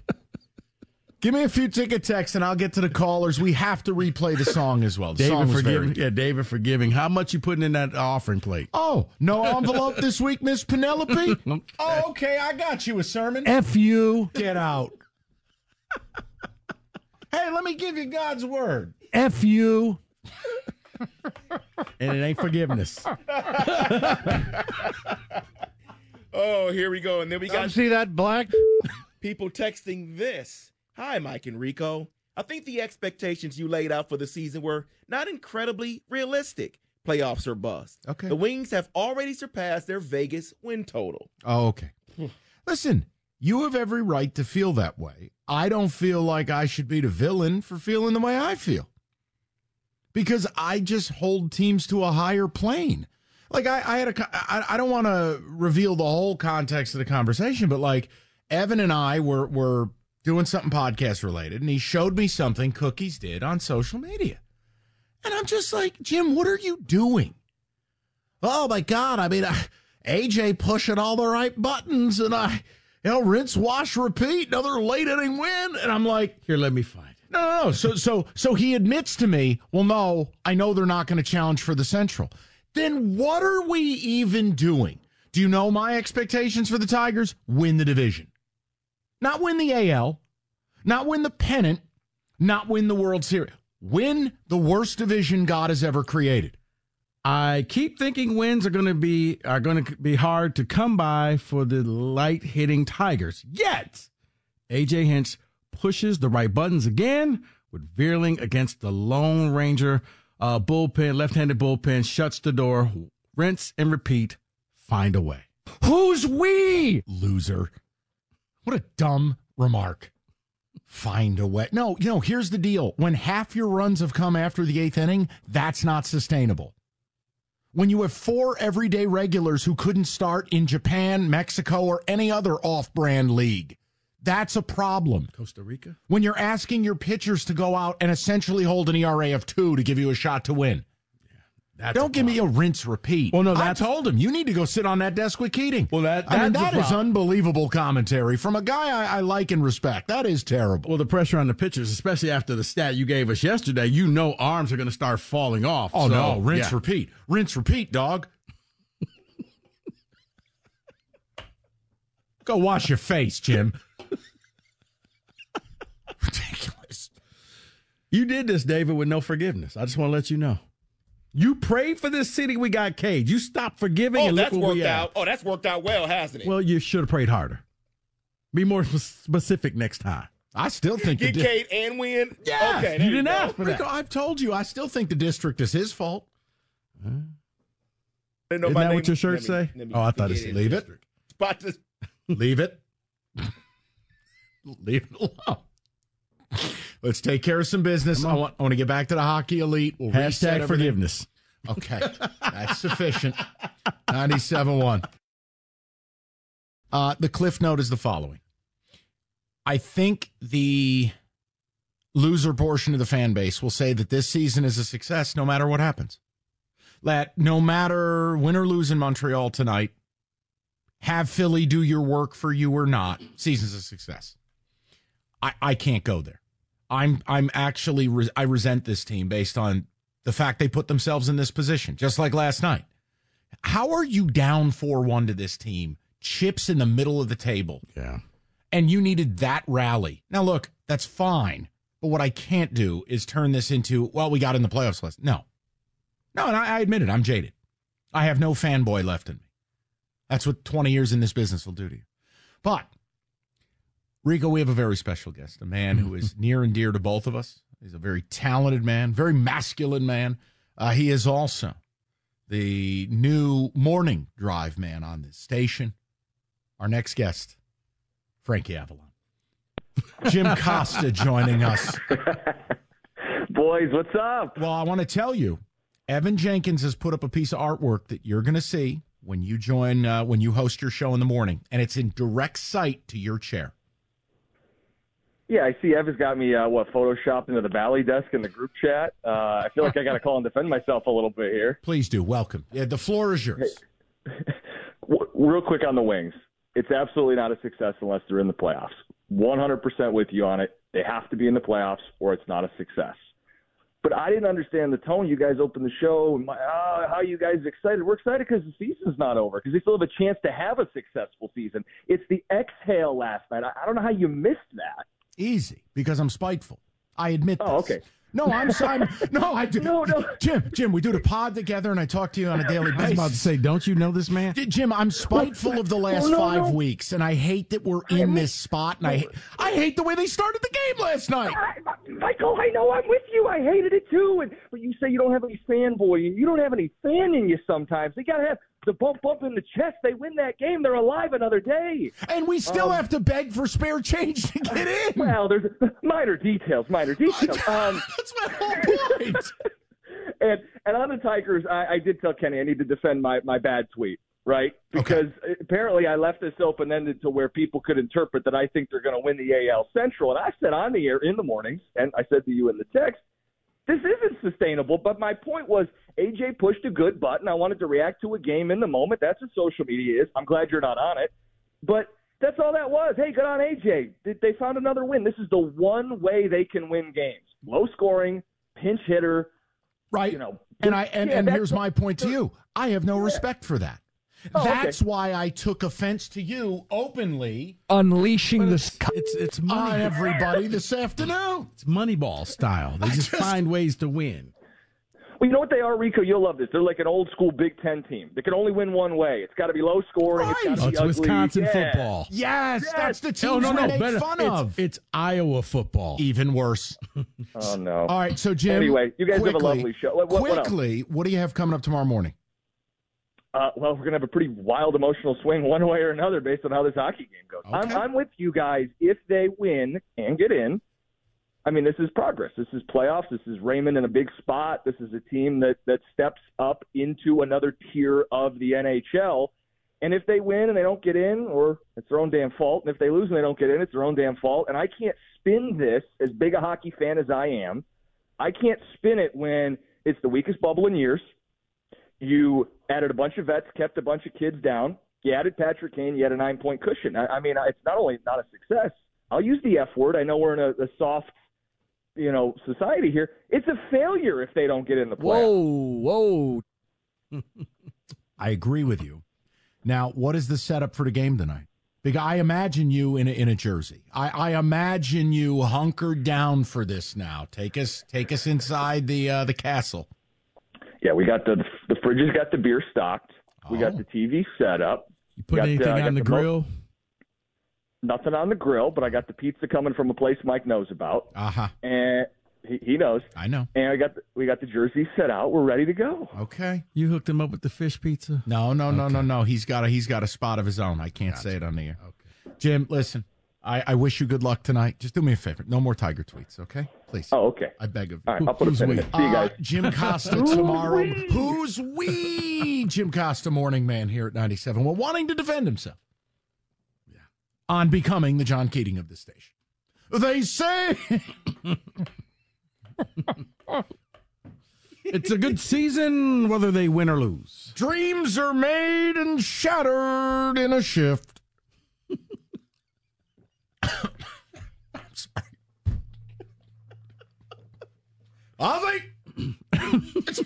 Give me a few ticket texts and I'll get to the callers. We have to replay the song as well. The song David was very forgiving. good. Yeah, David forgiving. How much you putting in that offering plate? Oh, no envelope this week, Miss Penelope? Oh, okay, I got you a sermon. F you. Get out. Hey, let me give you God's word. F you. And it ain't forgiveness. Oh, here we go. And then we Come got see that black? people texting this. Hi, Mike and Rico. I think the expectations you laid out for the season were not incredibly realistic. Playoffs are bust. Okay. The Wings have already surpassed their Vegas win total. Oh, okay. Listen, you have every right to feel that way. I don't feel like I should be the villain for feeling the way I feel. Because I just hold teams to a higher plane. Like, I, I had a, I, I don't want to reveal the whole context of the conversation, but like, Evan and I were, were doing something podcast related, and he showed me something Cookies did on social media. And I'm just like, Jim, what are you doing? Oh, my God. I mean, I, A J pushing all the right buttons, and I, you know, rinse, wash, repeat, another late inning win. And I'm like, Here, let me find it. no, no, no. So, so, so he admits to me, well, no, I know they're not going to challenge for the Central. Then what are we even doing? Do you know my expectations for the Tigers? Win the division. Not win the A L, not win the pennant, not win the World Series. Win the worst division God has ever created. I keep thinking wins are going to be are going to be hard to come by for the light hitting Tigers. Yet, A J Hinch pushes the right buttons again with Veerling against the Lone Ranger uh, bullpen, left-handed bullpen, shuts the door, rinse and repeat, find a way. Who's we? Loser. What a dumb remark. Find a way. No, you know, here's the deal. When half your runs have come after the eighth inning, that's not sustainable. When you have four everyday regulars who couldn't start in Japan, Mexico, or any other off-brand league, that's a problem. Costa Rica? When you're asking your pitchers to go out and essentially hold an E R A of two to give you a shot to win. That's Don't give me a rinse repeat. Well, no, I that's- told him, you need to go sit on that desk with Keating. Well, that- I mean, that's that a is problem. unbelievable commentary from a guy I, I like and respect. That is terrible. Well, the pressure on the pitchers, especially after the stat you gave us yesterday, you know arms are going to start falling off. Oh, So, no. Rinse, yeah. repeat. Rinse, repeat, dog. Go wash your face, Jim. Ridiculous. You did this, David, with no forgiveness. I just want to let you know. You prayed for this city. We got Cage. You stopped forgiving. Oh, and that's look where worked we out. at. Oh, that's worked out well, hasn't it? Well, you should have prayed harder. Be more specific next time. I still think Get the di- Cade and win. Yeah, okay, you you didn't go. ask for that. Rico, I've told you. I still think the district is his fault. Didn't know Isn't my that name- what your shirt let me- say? let me Oh, I thought it get said in. Leave it. Spot this. Leave it. Leave it alone. Let's take care of some business. I want, I want to get back to the Hockey Elite. We'll reset Hashtag everything. forgiveness. Okay. That's sufficient. ninety-seven one. Uh, the cliff note is the following. I think the loser portion of the fan base will say that this season is a success no matter what happens. That no matter win or lose in Montreal tonight, have Philly do your work for you or not, season's a success. I, I can't go there. I'm I'm actually re- I resent this team based on the fact they put themselves in this position, just like last night. How are you down four one to this team, chips in the middle of the table? Yeah. And you needed that rally. Now, look, that's fine. But what I can't do is turn this into, well, we got in the playoffs last. No. No, and I, I admit it. I'm jaded. I have no fanboy left in me. That's what twenty years in this business will do to you. But, Rico, we have a very special guest, a man who is near and dear to both of us. He's a very talented man, very masculine man. Uh, he is also the new morning drive man on this station. Our next guest, Frankie Avalon. Jim Costa joining us. Boys, what's up? Well, I want to tell you, Evan Jenkins has put up a piece of artwork that you're going to see when you join, uh, when you host your show in the morning, and it's in direct sight to your chair. Yeah, I see Evan's got me, uh, what, photoshopped into the Valley desk in the group chat. Uh, I feel like I got to call and defend myself a little bit here. Please do. Welcome. Yeah, the floor is yours. W- Real quick on the Wings. It's absolutely not a success unless they're in the playoffs. one hundred percent with you on it. They have to be in the playoffs or it's not a success. But I didn't understand the tone. You guys opened the show. And my, uh, how are you guys excited? We're excited because the season's not over, because they still have a chance to have a successful season. It's the exhale last night. I, I don't know how you missed that. Easy, because I'm spiteful. I admit this. Oh, okay. No, I'm sorry. No, I do. No, no. Jim, Jim, we do the pod together, and I talk to you on a daily I was basis. about to say, don't you know this man? J- Jim, I'm spiteful of the last Oh, no, five no. weeks, and I hate that we're in this spot, and I hate, I hate the way they started the game last night. I, Michael, I know I'm with you. I hated it too. And but you say you don't have any fanboy. You don't have any fan in you sometimes. They got to have the bump bump in the chest. They win that game. They're alive another day. And we still Um, have to beg for spare change to get in. Well, there's minor details, minor details. Um, That's my whole point. and and on the Tigers, I, I did tell Kenny I need to defend my, my bad tweet, right? Because apparently I left this open-ended to where people could interpret that I think they're going to win the A L Central. And I said on the air in the mornings, and I said to you in the text, this isn't sustainable. But my point was A J pushed a good button. I wanted to react to a game in the moment. That's what social media is. I'm glad you're not on it. But that's all that was. Hey, good on A J. They found another win. This is the one way they can win games. Low scoring, pinch hitter. Right. You know, and I and, yeah, and that's- here's my point to you. I have no respect for that. Oh, okay. That's why I took offense to you openly Unleashing the It's it's, it's on money. everybody this afternoon. It's Moneyball style. They just, find ways to win. Well, you know what they are, Rico? You'll love this. They're like an old school Big Ten team. They can only win one way. It's got to be low scoring. Right. It's got to Oh, be it's ugly. Wisconsin Yeah. football. Yes, Yes. that's the team Oh, no, we no, make better. fun it's, of. it's Iowa football. Even worse. Oh no. All right, so Jim. Anyway, you guys have a quickly, lovely show. What, what, what else? quickly, what do you have coming up tomorrow morning? Uh, well, we're gonna have a pretty wild emotional swing one way or another based on how this hockey game goes. I'm, Okay. I'm with you guys. If they win and get in, I mean, this is progress. This is playoffs. This is Raymond in a big spot. This is a team that that steps up into another tier of the N H L. And if they win and they don't get in, or it's their own damn fault. And if they lose and they don't get in, it's their own damn fault. And I can't spin this, as big a hockey fan as I am, I can't spin it when it's the weakest bubble in years. You added a bunch of vets, kept a bunch of kids down. You added Patrick Kane. You had a nine-point cushion. I, I mean, it's not only not a success. I'll use the F word. I know we're in a, a soft, you know, society here. It's a failure if they don't get in the playoffs. Whoa, whoa. I agree with you. Now, what is the setup for the game tonight? Because I imagine you in a, in a jersey. I, I imagine you hunkered down for this now. Take us take us inside the uh, the castle. Yeah, we got the the fridge has got the beer stocked. We got the T V set up. You put Got, anything uh, I on got the mo- grill? Nothing on the grill, but I got the pizza coming from a place Mike knows about. Uh-huh. And he, he knows. I know. And I got the, we got the jersey set out. We're ready to go. Okay. You hooked him up with the fish pizza? No, no, no, Okay. no, no. He's got a he's got a spot of his own. I can't say it on the air. Okay. Jim, listen. I, I wish you good luck tonight. Just do me a favor. No more Tiger tweets, okay? Please. Oh, okay. I beg of you. All right, I'll put Who's a pin in we? it. See you guys. Uh, Jim Costa tomorrow. Who's we? Jim Costa, morning man here at ninety-seven. Well, wanting to defend himself yeah. on becoming the John Keating of this station. They say it's a good season, whether they win or lose. Dreams are made and shattered in a shift. I'm sorry. I think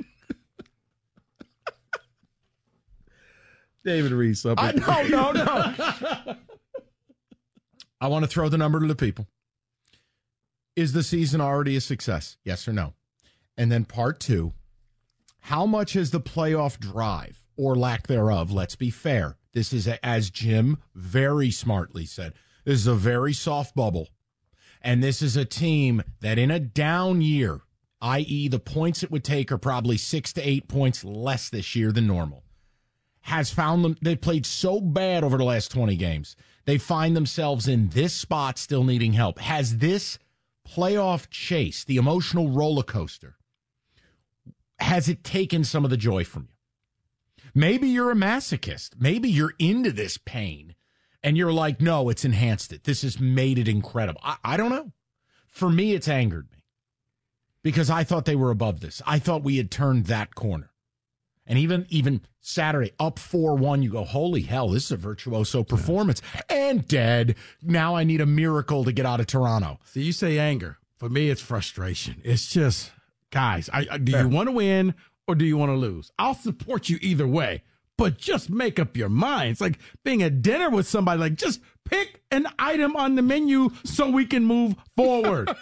David Reese up. I no no no. I want to throw the number to the people. Is the season already a success? Yes or no? And then part two, how much has the playoff drive or lack thereof? Let's be fair. This is, a, as Jim very smartly said, this is a very soft bubble. And this is a team that in a down year, that is the points it would take are probably six to eight points less this year than normal, has found them, they played so bad over the last twenty games. They find themselves in this spot still needing help. Has this playoff chase, the emotional roller coaster, has it taken some of the joy from you? Maybe you're a masochist. Maybe you're into this pain. And you're like, no, it's enhanced it. This has made it incredible. I, I don't know. For me, it's angered me because I thought they were above this. I thought we had turned that corner. And even even Saturday, up four one, you go, holy hell, this is a virtuoso performance. And dead. Now I need a miracle to get out of Toronto. So you say anger. For me, it's frustration. It's just, guys, I, I, do you want to win or do you want to lose? I'll support you either way. But just make up your mind. It's like being at dinner with somebody. Like, just pick an item on the menu so we can move forward.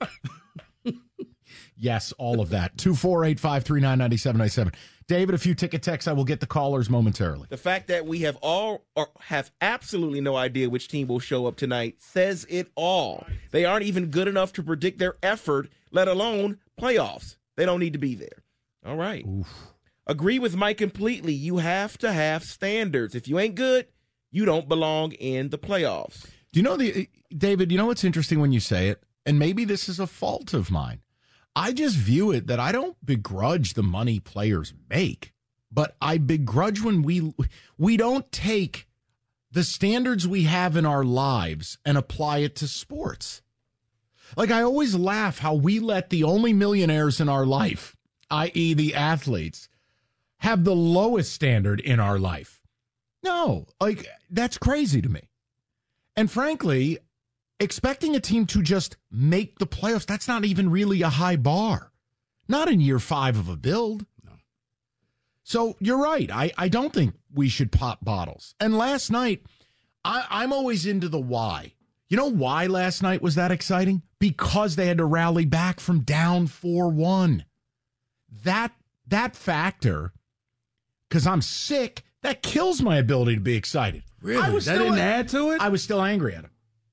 Yes, all of that. two four eight, five three nine, nine seven nine seven. David, a few ticket texts. I will get the callers momentarily. The fact that we have all or have absolutely no idea which team will show up tonight says it all. They aren't even good enough to predict their effort, let alone playoffs. They don't need to be there. All right. Oof. Agree with Mike completely. You have to have standards. If you ain't good, you don't belong in the playoffs. Do you know, the David, you know what's interesting when you say it? And maybe this is a fault of mine. I just view it that I don't begrudge the money players make, but I begrudge when we we don't take the standards we have in our lives and apply it to sports. Like, I always laugh how we let the only millionaires in our life, that is the athletes, have the lowest standard in our life. No, like, that's crazy to me. And frankly, expecting a team to just make the playoffs, that's not even really a high bar. Not in year five of a build. No. So you're right. I, I don't think we should pop bottles. And last night, I, I'm always into the why. You know why last night was that exciting? Because they had to rally back from down four one. That, that factor, because I'm sick, that kills my ability to be excited. Really? I was That still, didn't add to it? I was still angry at him.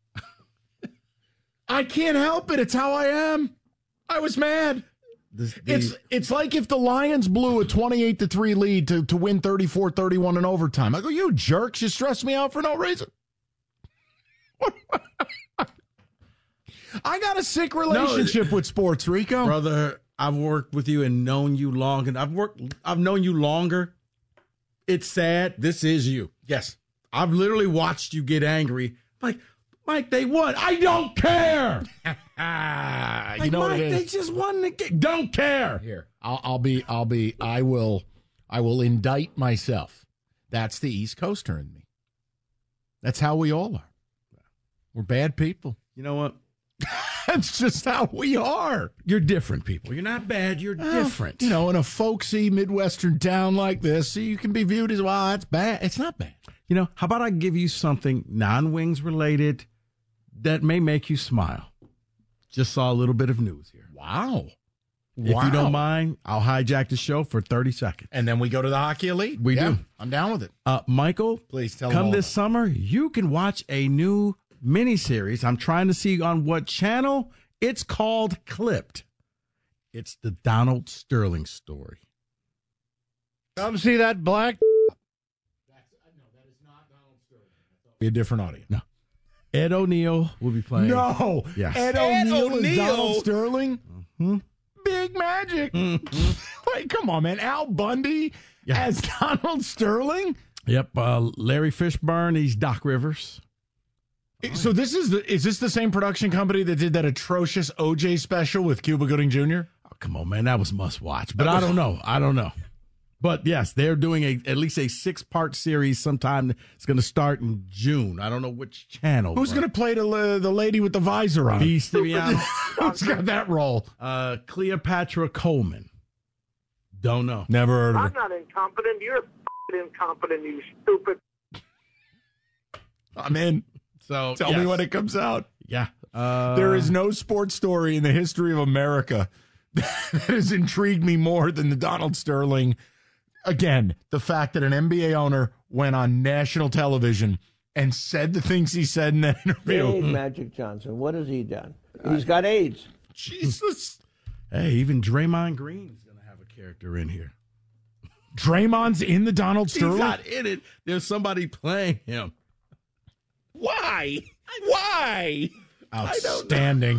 I can't help it. It's how I am. I was mad. This, the, It's it's like if the Lions blew a twenty-eight to three lead to, to win thirty-four thirty-one in overtime. I go, you jerks, you stress me out for no reason. I got a sick relationship no, with sports, Rico. Brother, I've worked with you and known you long, and I've worked I've known you longer. It's sad. This is you. Yes. I've literally watched you get angry. Like, Mike, they won. I don't care. like, you know Mike, what it is? they just won the game. Don't care. Here, I'll, I'll be, I'll be, I will, I will indict myself. That's the East Coaster in me. That's how we all are. We're bad people. You know what? That's just how we are. You're different people. You're not bad. You're well, different. You know, in a folksy Midwestern town like this, you can be viewed as, well, that's bad. It's not bad. You know, how about I give you something non-wings related that may make you smile? Just saw a little bit of news here. Wow. If Wow. you don't mind, I'll hijack the show for thirty seconds. And then we go to the Hockey Elite. We Yeah, do. I'm down with it. Uh, Michael, please tell them come all this summer, you can watch a new miniseries. I'm trying to see on what channel. It's called Clipped. It's the Donald Sterling story. Come see that black. Be a different audience. No. Ed O'Neill will be playing. No. Yes. Ed, Ed O'Neill is O'Neill. Donald Sterling. Hmm? Big magic. Like, come on, man. Al Bundy Yeah. as Donald Sterling. Yep. Uh, Larry Fishburne, he's Doc Rivers. So this is the is this the same production company that did that atrocious O J special with Cuba Gooding Junior? Oh, come on, man. That was must watch. But I don't know. I don't know. But yes, they're doing a at least a six part series sometime. It's going to start in June. I don't know which channel. Who's going to play the uh, the lady with the visor on? Be Stiviano. Who's got that role? Uh, Cleopatra Coleman. Don't know. Never heard of I'm her. not incompetent. You're f***ing incompetent, you stupid. I'm in. So Tell yes. me when it comes out. Yeah. Uh, There is no sports story in the history of America that has intrigued me more than the Donald Sterling. Again, the fact that an N B A owner went on national television and said the things he said in that interview. Hey, Magic Johnson, what has he done? He's got AIDS. Jesus. Hey, even Draymond Green's going to have a character in here. Draymond's in the Donald Sterling? He's not in it. There's somebody playing him. Why? Why? Outstanding.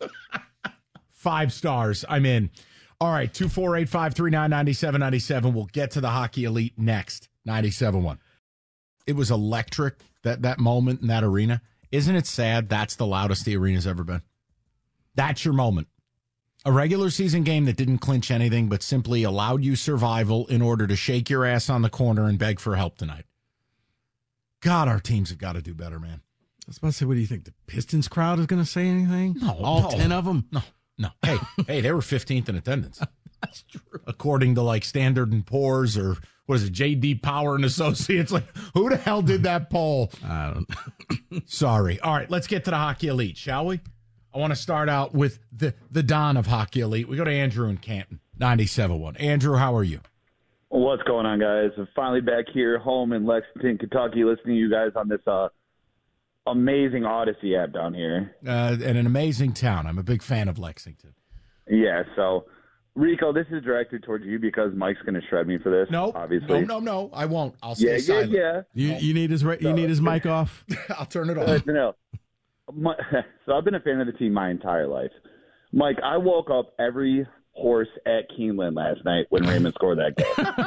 Five stars. I'm in. All right, two four eight, five three nine, nine seven nine seven. We'll get to the Hockey Elite next. ninety-seven point one. It was electric, that, that moment in that arena. Isn't it sad that's the loudest the arena's ever been? That's your moment. A regular season game that didn't clinch anything but simply allowed you survival in order to shake your ass on the corner and beg for help tonight. God, our teams have got to do better, man. I was about to say, what do you think? The Pistons crowd is going to say anything? No. All no. ten of them? No. No. Hey, hey, they were fifteenth in attendance. That's true. According to like Standard and Poor's or what is it, J D Power and Associates. Like, who the hell did that poll? I don't know. Sorry. All right, let's get to the Hockey Elite, shall we? I want to start out with the, the Don of Hockey Elite. We go to Andrew in Canton, ninety-seven point one. Andrew, how are you? What's going on, guys? I'm finally back here home in Lexington, Kentucky, listening to you guys on this uh, amazing Odyssey app down here. Uh, and an amazing town. I'm a big fan of Lexington. Yeah, so, Rico, this is directed towards you because Mike's going to shred me for this, no, obviously. No, no, no, I won't. I'll stay yeah, silent. Yeah, yeah, You, you need his, you need his mic off? I'll turn it Uh, off. no. My, so I've been a fan of the team my entire life. Mike, I woke up every horse at Keeneland last night when Raymond scored that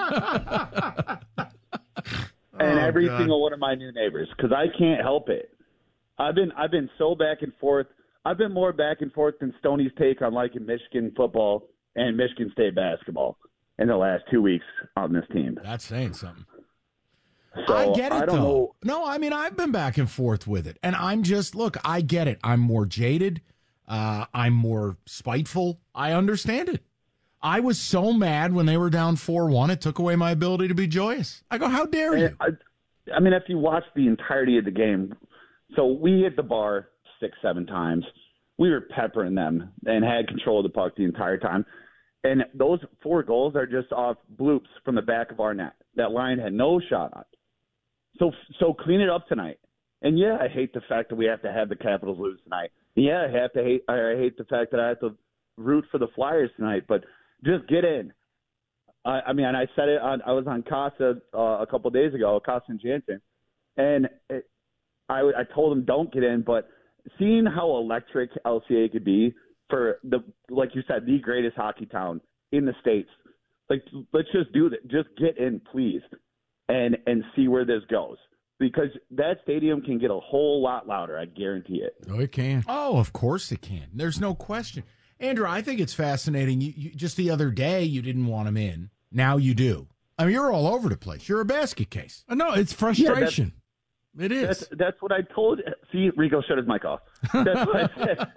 goal. and Oh, every God. single one of my new neighbors, because I can't help it. I've been I've been so back and forth. I've been more back and forth than Stoney's take on liking Michigan football and Michigan State basketball in the last two weeks on this team. That's saying something. So, I get it, I don't though. know. No, I mean, I've been back and forth with it. And I'm just, look, I get it. I'm more jaded. Uh, I'm more spiteful. I understand it. I was so mad when they were down four one, it took away my ability to be joyous. I go, how dare you? I, I mean, if you watch the entirety of the game, so we hit the bar six, seven times. We were peppering them and had control of the puck the entire time. And those four goals are just off bloops from the back of our net. That line had no shot on. So, so clean it up tonight. And yeah, I hate the fact that we have to have the Capitals lose tonight. Yeah, I have to hate. I hate the fact that I have to root for the Flyers tonight. But just get in. I, I mean, and I said it on. I was on Casa uh, a couple of days ago, Casa and Jansen, and it, I, I told him don't get in. But seeing how electric L C A could be for the, like you said, the greatest hockey town in the States. Like, let's just do that. Just get in, please, and and see where this goes. Because that stadium can get a whole lot louder, I guarantee it. Oh, it can. Oh, of course it can. There's no question. Andrew, I think it's fascinating. You, you, just the other day, you didn't want him in. Now you do. I mean, you're all over the place. You're a basket case. Uh, no, it's frustration. Yeah, it is. That's, that's what I told. See, Rico shut his mic off. That's what I said.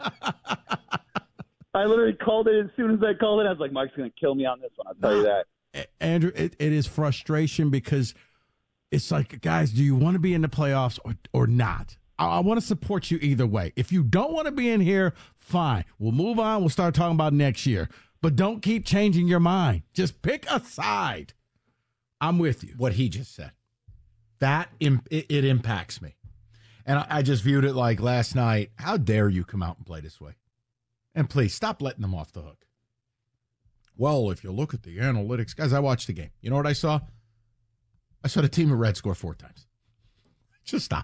I literally called it as soon as I called it. I was like, Mike's going to kill me on this one. I'll tell you that. Andrew, it, it is frustration because it's like, guys, do you want to be in the playoffs or, or not? I, I want to support you either way. If you don't want to be in here, fine. We'll move on. We'll start talking about next year. But don't keep changing your mind. Just pick a side. I'm with you. What he just said. That, imp- it, it impacts me. And I, I just viewed it like last night. How dare you come out and play this way? And please, stop letting them off the hook. Well, if you look at the analytics, guys, I watched the game. You know what I saw? I saw the team of Red score four times. Just stop.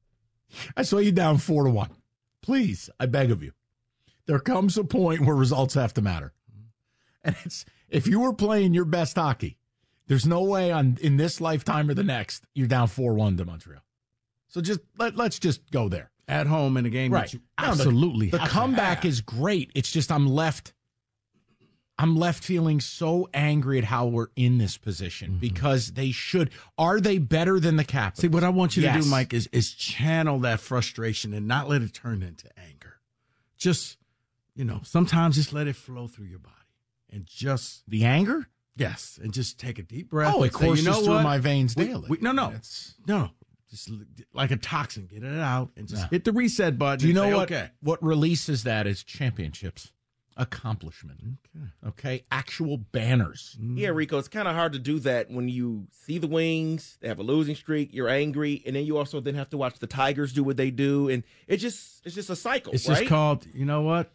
I saw you down four to one. Please, I beg of you. There comes a point where results have to matter. And it's if you were playing your best hockey, there's no way on in this lifetime or the next you're down four one to Montreal. So just let, let's just go there. At home in a game right. that you No, absolutely the, the have to comeback have. is great. It's just I'm left I'm left feeling so angry at how we're in this position mm-hmm. because they should. Are they better than the Capitals? See, what I want you yes. to do, Mike, is is channel that frustration and not let it turn into anger. Just, you know, sometimes just let it flow through your body and just the anger. Yes, and just take a deep breath. Oh, it courses you know through what? my veins we, daily. We, no, no, It's, no, no. Just like a toxin, get it out and just yeah. hit the reset button. Do you and know say, what? Okay. What releases that is championships, accomplishment. Okay, okay, actual banners. Yeah, Rico, it's kind of hard to do that when you see the Wings. They have a losing streak. You're angry, and then you also then have to watch the Tigers do what they do, and it just it's just a cycle. It's right? just called. You know what?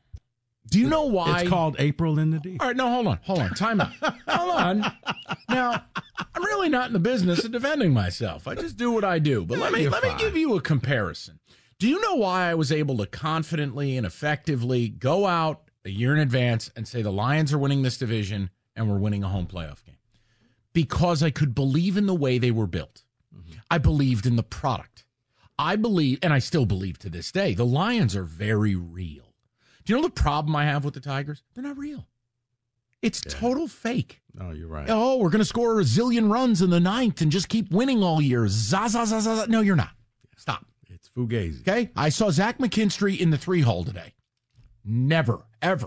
Do you know why? It's called April in the D. All right, no, hold on, hold on, time out. hold on. Now, I'm really not in the business of defending myself. I just do what I do. But let me You're let fine. me give you a comparison. Do you know why I was able to confidently and effectively go out a year in advance and say the Lions are winning this division and we're winning a home playoff game? Because I could believe in the way they were built. Mm-hmm. I believed in the product. I believe, and I still believe to this day, the Lions are very real. Do you know the problem I have with the Tigers? They're not real. It's yeah. total fake. No, you're right. Oh, we're going to score a zillion runs in the ninth and just keep winning all year. Za, za, za, za. No, you're not. Stop. It's fugazi. Okay? I saw Zach McKinstry in the three hole today. Never, ever.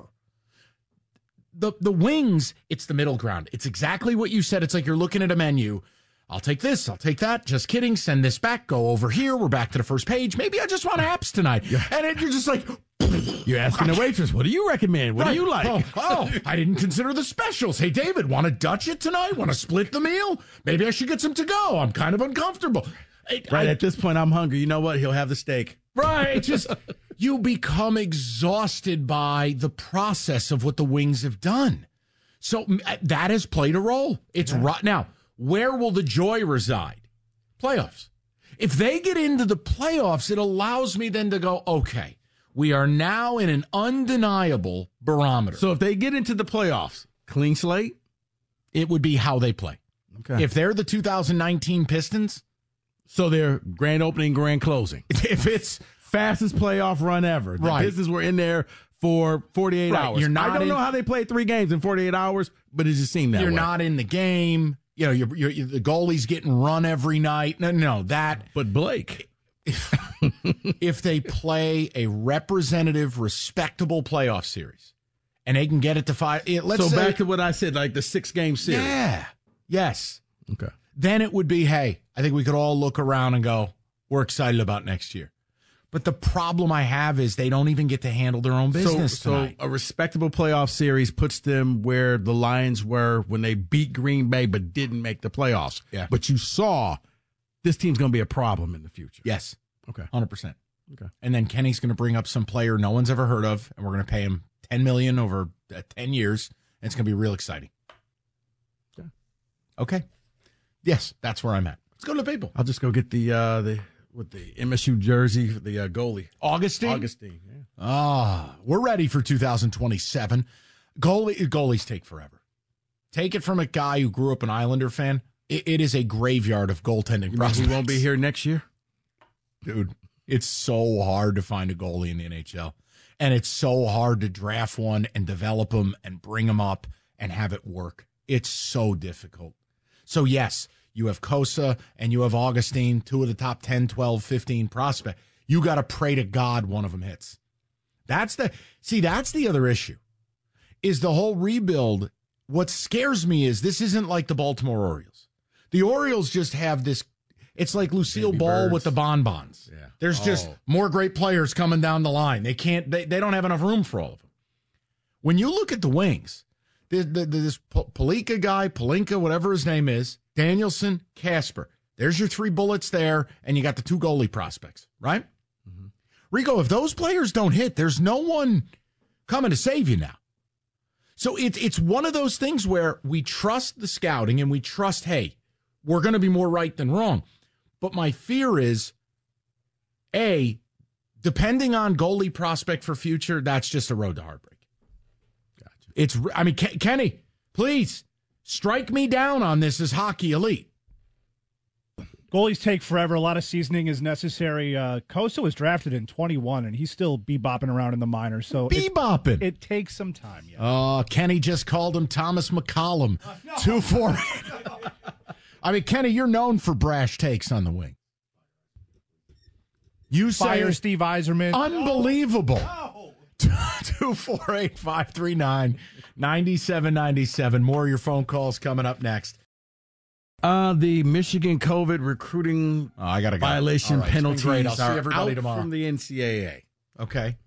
The the Wings, it's the middle ground. It's exactly what you said. It's like you're looking at a menu. I'll take this. I'll take that. Just kidding. Send this back. Go over here. We're back to the first page. Maybe I just want apps tonight. Yeah. And it, you're just like... You're asking the waitress, what do you recommend? What right. do you like? Oh, oh, I didn't consider the specials. Hey, David, want to Dutch it tonight? Want to split the meal? Maybe I should get some to go. I'm kind of uncomfortable. I, right I, at this point, I'm hungry. You know what? He'll have the steak. Right. Just you become exhausted by the process of what the Wings have done. So that has played a role. It's yeah. right now. Where will the joy reside? Playoffs. If they get into the playoffs, it allows me then to go, okay, we are now in an undeniable barometer. So if they get into the playoffs, clean slate? It would be how they play. Okay. If they're the two thousand nineteen Pistons. So they're grand opening, grand closing. If it's fastest playoff run ever. The right. Pistons were in there for forty-eight right. hours. You're not I don't in, know how they played three games in forty-eight hours, but it just seemed that you're way. You're not in the game. You know, you're, you're, you're, the goalie's getting run every night. No, no, that. But Blake. If they play a representative, respectable playoff series, and they can get it to five, it, let's so say, back to what I said, like the six-game series. Yeah. Yes. Okay. Then it would be, hey, I think we could all look around and go, we're excited about next year. But the problem I have is they don't even get to handle their own business so, tonight. So a respectable playoff series puts them where the Lions were when they beat Green Bay but didn't make the playoffs. Yeah. But you saw this team's going to be a problem in the future. Yes. Okay. one hundred percent. Okay. And then Kenny's going to bring up some player no one's ever heard of, and we're going to pay him ten million dollars over uh, ten years, and it's going to be real exciting. Okay. Okay. Yes, that's where I'm at. Let's go to the people. I'll just go get the uh, the with the M S U jersey, the uh, goalie. Augustine? Augustine, yeah. Ah, we're ready for two thousand twenty-seven. Goalie, goalies take forever. Take it from a guy who grew up an Islander fan. It, it is a graveyard of goaltending You prospects. He won't be here next year? Dude, it's so hard to find a goalie in the N H L. And it's so hard to draft one and develop them and bring them up and have it work. It's so difficult. So, yes, you have Kosa and you have Augustine, two of the top ten, twelve, fifteen prospects. You got to pray to God one of them hits. That's the, see, that's the other issue, is the whole rebuild. What scares me is this isn't like the Baltimore Orioles. The Orioles just have this, it's like Lucille Baby Ball birds. with the bonbons. Yeah. There's just Oh. more great players coming down the line. They can't, they, they don't have enough room for all of them. When you look at the wings, the, the, this Palika guy, Palinka, whatever his name is, Danielson, Casper, there's your three bullets there, and you got the two goalie prospects, right? Mm-hmm. Rico, if those players don't hit, there's no one coming to save you now. So it, it's one of those things where we trust the scouting and we trust, hey, we're going to be more right than wrong. But my fear is, A, depending on goalie prospect for future, that's just a road to heartbreak. Gotcha. It's, I mean, Ken, Kenny, please strike me down on this as hockey elite. Goalies take forever. A lot of seasoning is necessary. Uh, Kosa was drafted in twenty-one, and he's still bebopping around in the minors. So bebopping. It, it takes some time. Yeah. Oh, Kenny just called him Thomas McCollum. Uh, no. Two four. I mean, Kenny, you're known for brash takes on the wing. You Fire say Steve Yzerman. Unbelievable. No. two four eight, five three nine, nine seven nine seven. More of your phone calls coming up next. Uh, the Michigan COVID recruiting oh, I gotta go. violation right. penalties I'll see are everybody out tomorrow. from the N C double A. Okay.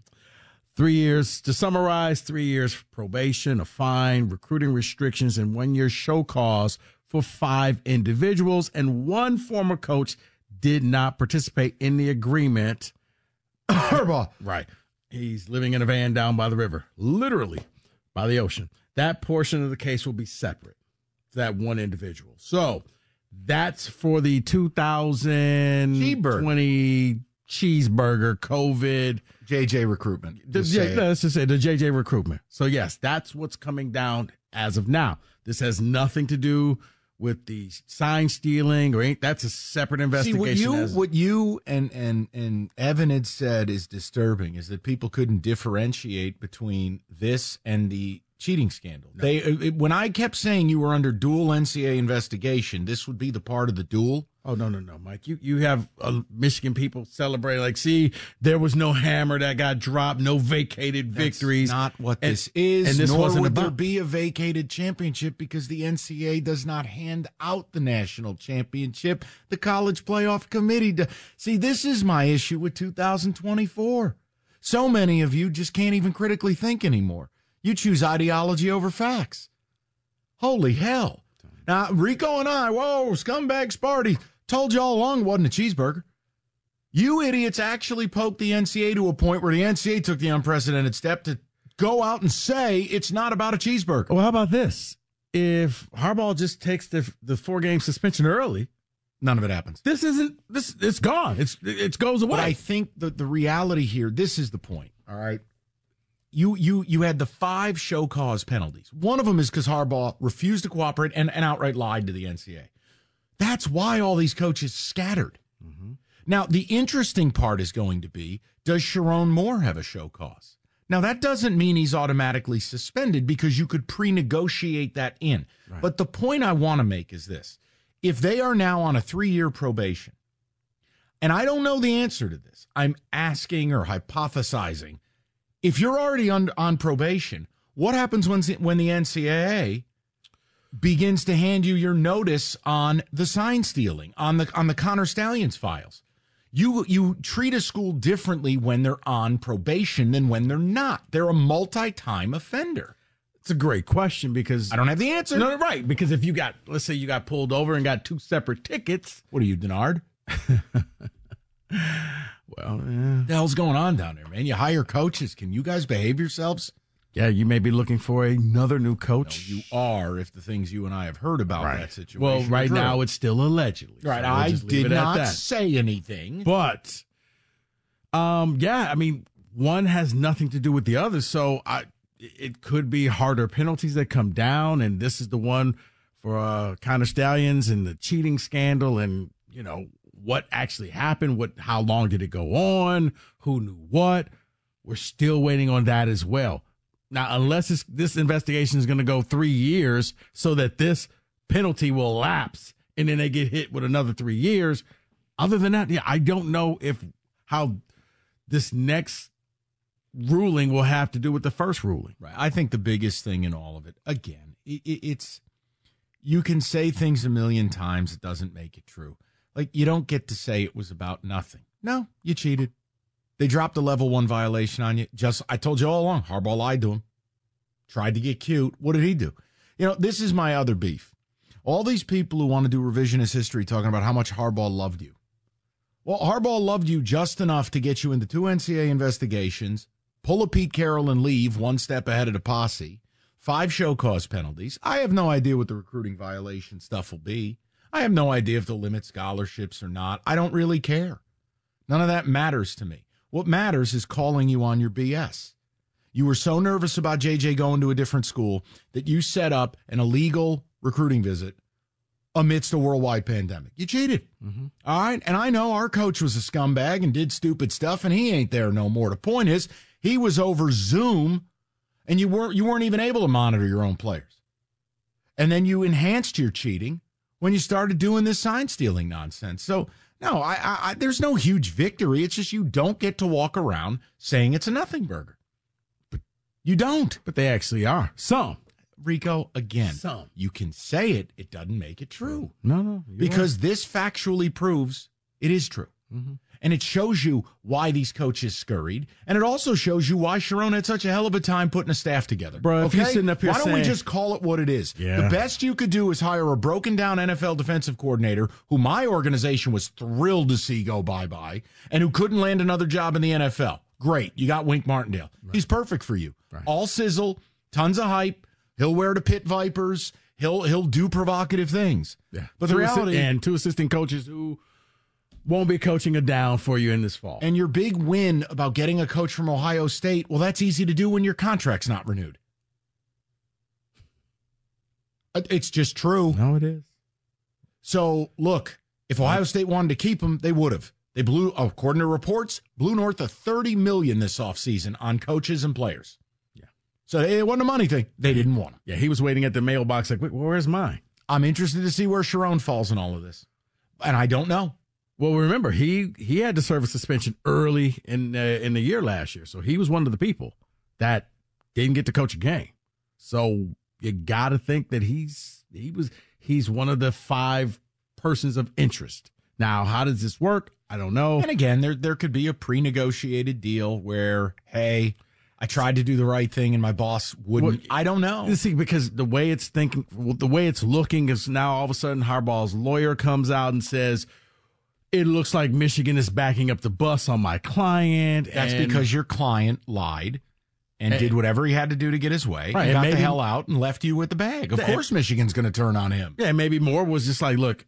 Three years, to summarize, three years probation, a fine, recruiting restrictions, and one year show cause for five individuals. And one former coach did not participate in the agreement. Harbaugh. Right. He's living in a van down by the river, literally by the ocean. That portion of the case will be separate. That one individual. So that's for the two thousand twenty cheeseburger COVID J J recruitment. The, yeah, let's just say the J J recruitment. So yes, that's what's coming down as of now. This has nothing to do with the sign stealing or ain't. That's a separate investigation. See, what you as, what you and and and Evan had said is disturbing. Is that people couldn't differentiate between this and the cheating scandal. No. They it, when I kept saying you were under dual N C double A investigation, this would be the part of the dual. Oh no no no, Mike! You you have uh, Michigan people celebrating like, see, there was no hammer that got dropped, no vacated That's victories. Not what and, this is. And this nor wasn't would about. there be a vacated championship because the N C double A does not hand out the national championship. The college playoff committee does. See, this is my issue with two thousand twenty-four. So many of you just can't even critically think anymore. You choose ideology over facts. Holy hell. Now, Rico and I, whoa, scumbag Sparty, told you all along it wasn't a cheeseburger. You idiots actually poked the N C double A to a point where the N C double A took the unprecedented step to go out and say it's not about a cheeseburger. Well, how about this? If Harbaugh just takes the the four-game suspension early, none of it happens. This isn't, this it's gone. It's It goes away. But I think the, the reality here, this is the point, all right? You you you had the five show cause penalties. One of them is because Harbaugh refused to cooperate and, and outright lied to the N C double A. That's why all these coaches scattered. Mm-hmm. Now, the interesting part is going to be, does Sharon Moore have a show cause? Now, that doesn't mean he's automatically suspended because you could pre-negotiate that in. Right. But the point I want to make is this. If they are now on a three-year probation, and I don't know the answer to this, I'm asking or hypothesizing, if you're already on, on probation, what happens when, when the N C double A begins to hand you your notice on the sign stealing, on the on the Connor Stallions files? You you treat a school differently when they're on probation than when they're not. They're a multi-time offender. It's a great question because I don't have the answer. No, right. Because if you got, let's say you got pulled over and got two separate tickets. What are you, Denard? Well, yeah. What the hell's going on down there, man? You hire coaches. Can you guys behave yourselves? Yeah, you may be looking for another new coach. No, you are, if the things you and I have heard about right. that situation. Well, right now it's still allegedly. Right, so we'll I did not say anything. But, um, yeah, I mean, one has nothing to do with the other, so I, it could be harder penalties that come down, and this is the one for uh, Connor Stallions and the cheating scandal and, you know, what actually happened, what, how long did it go on, who knew what. We're still waiting on that as well. Now, unless this, this investigation is going to go three years so that this penalty will lapse and then they get hit with another three years. Other than that, yeah, I don't know if how this next ruling will have to do with the first ruling. Right. I think the biggest thing in all of it, again, it, it's you can say things a million times. It doesn't make it true. Like, you don't get to say it was about nothing. No, you cheated. They dropped a level one violation on you. Just, I told you all along, Harbaugh lied to him. tried to get cute. What did he do? You know, this is my other beef. All these people who want to do revisionist history talking about how much Harbaugh loved you. Well, Harbaugh loved you just enough to get you into two N C double A investigations, pull a Pete Carroll and leave one step ahead of the posse, five show cause penalties. I have no idea what the recruiting violation stuff will be. I have no idea if they'll limit scholarships or not. I don't really care. None of that matters to me. What matters is calling you on your B S. You were so nervous about J J going to a different school that you set up an illegal recruiting visit amidst a worldwide pandemic. You cheated. Mm-hmm. All right. And I know our coach was a scumbag and did stupid stuff, and he ain't there no more. The point is, he was over Zoom, and you weren't you weren't even able to monitor your own players. And then you enhanced your cheating when you started doing this sign stealing nonsense. So no, I, I, I there's no huge victory. It's just you don't get to walk around saying it's a nothing burger. But you don't. But they actually are. Some. Rico, again, Some. you can say it, it doesn't make it true. No, no. Because right. This factually proves it is true. Mm-hmm. And it shows you why these coaches scurried. And it also shows you why Sharon had such a hell of a time putting a staff together. Bro, if okay? you're sitting up here Why don't saying, we just call it what it is? Yeah. The best you could do is hire a broken down N F L defensive coordinator who my organization was thrilled to see go bye-bye and who couldn't land another job in the N F L. Great. You got Wink Martindale. Right. He's perfect for you. Right. All sizzle, tons of hype. He'll wear the pit vipers. He'll he'll do provocative things. Yeah. But the two reality, assi- and two assistant coaches who won't be coaching a down for you in this fall. And your big win about getting a coach from Ohio State, well, that's easy to do when your contract's not renewed. It's just true. No, it is. So look, if Ohio State wanted to keep him, they would have. They blew, according to reports, blew north of thirty million dollars this offseason on coaches and players. So it wasn't a money thing. They didn't want him. Yeah, he was waiting at the mailbox like, wait, where's mine? I'm interested to see where Sharon falls in all of this. And I don't know. Well, remember, he he had to serve a suspension early in uh, in the year last year. So he was one of the people that didn't get to coach a game. So you got to think that he's he was he's one of the five persons of interest. Now, how does this work? I don't know. And again, there there could be a pre-negotiated deal where, hey, I tried to do the right thing and my boss wouldn't. Well, I don't know. See, because the way it's thinking, the way it's looking is now all of a sudden Harbaugh's lawyer comes out and says, it looks like Michigan is backing up the bus on my client. That's and, because your client lied and, and did whatever he had to do to get his way. Right, and got and maybe, the hell out and left you with the bag. Of the, course Michigan's going to turn on him. Yeah, maybe more was just like, look,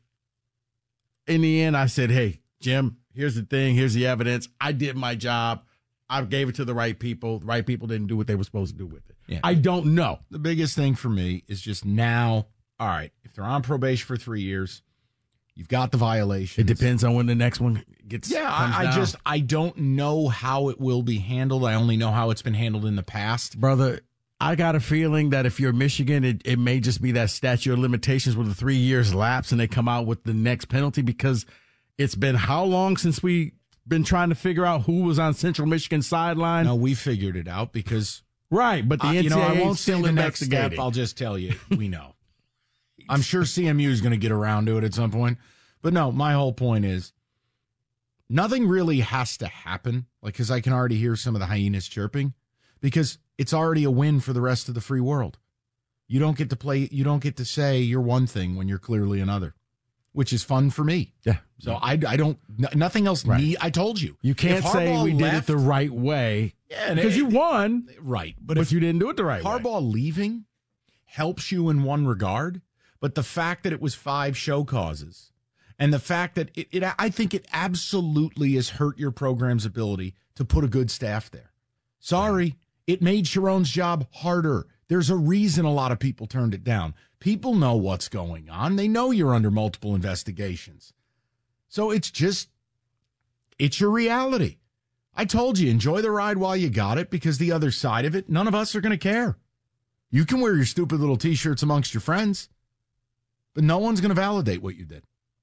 in the end, I said, hey, Jim, here's the thing. Here's the evidence. I did my job. I gave it to the right people. The right people didn't do what they were supposed to do with it. Yeah. I don't know. The biggest thing for me is just now, all right, if they're on probation for three years, you've got the violation. It depends on when the next one gets Yeah, I, I just, I don't know how it will be handled. I only know how it's been handled in the past. Brother, I got a feeling that if you're Michigan, it, it may just be that statute of limitations where the three years lapse and they come out with the next penalty because it's been how long since we been trying to figure out who was on Central Michigan sideline? No, we figured it out because right, but the uh, N C double A you know, I won't still say the next investigating. step. I'll just tell you, we know. I'm sure C M U is going to get around to it at some point, but no. My whole point is nothing really has to happen. Like, because I can already hear some of the hyenas chirping, because it's already a win for the rest of the free world. You don't get to play. You don't get to say you're one thing when you're clearly another. Which is fun for me. Yeah. So I, I don't, n- nothing else right. need, I told you. You can't say we left, did it the right way. Yeah, because it, you won. Right. But, but if you didn't do it the right Harbaugh way. Harbaugh leaving helps you in one regard, but the fact that it was five show causes and the fact that it, it I think it absolutely has hurt your program's ability to put a good staff there. Sorry. Yeah. It made Sharon's job harder. There's a reason a lot of people turned it down. People know what's going on. They know you're under multiple investigations. So it's just, it's your reality. I told you, enjoy the ride while you got it, because the other side of it, none of us are going to care. You can wear your stupid little T-shirts amongst your friends, but no one's going to validate what you did.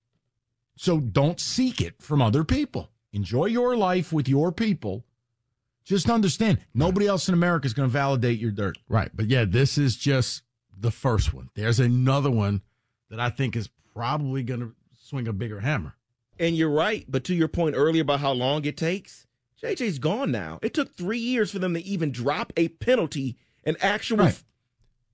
So don't seek it from other people. Enjoy your life with your people. Just understand, nobody else in America is going to validate your dirt. Right. But yeah, this is just the first one. There's another one that I think is probably going to swing a bigger hammer. And you're right. But to your point earlier about how long it takes, J J's gone now. It took three years for them to even drop a penalty, an actual, right.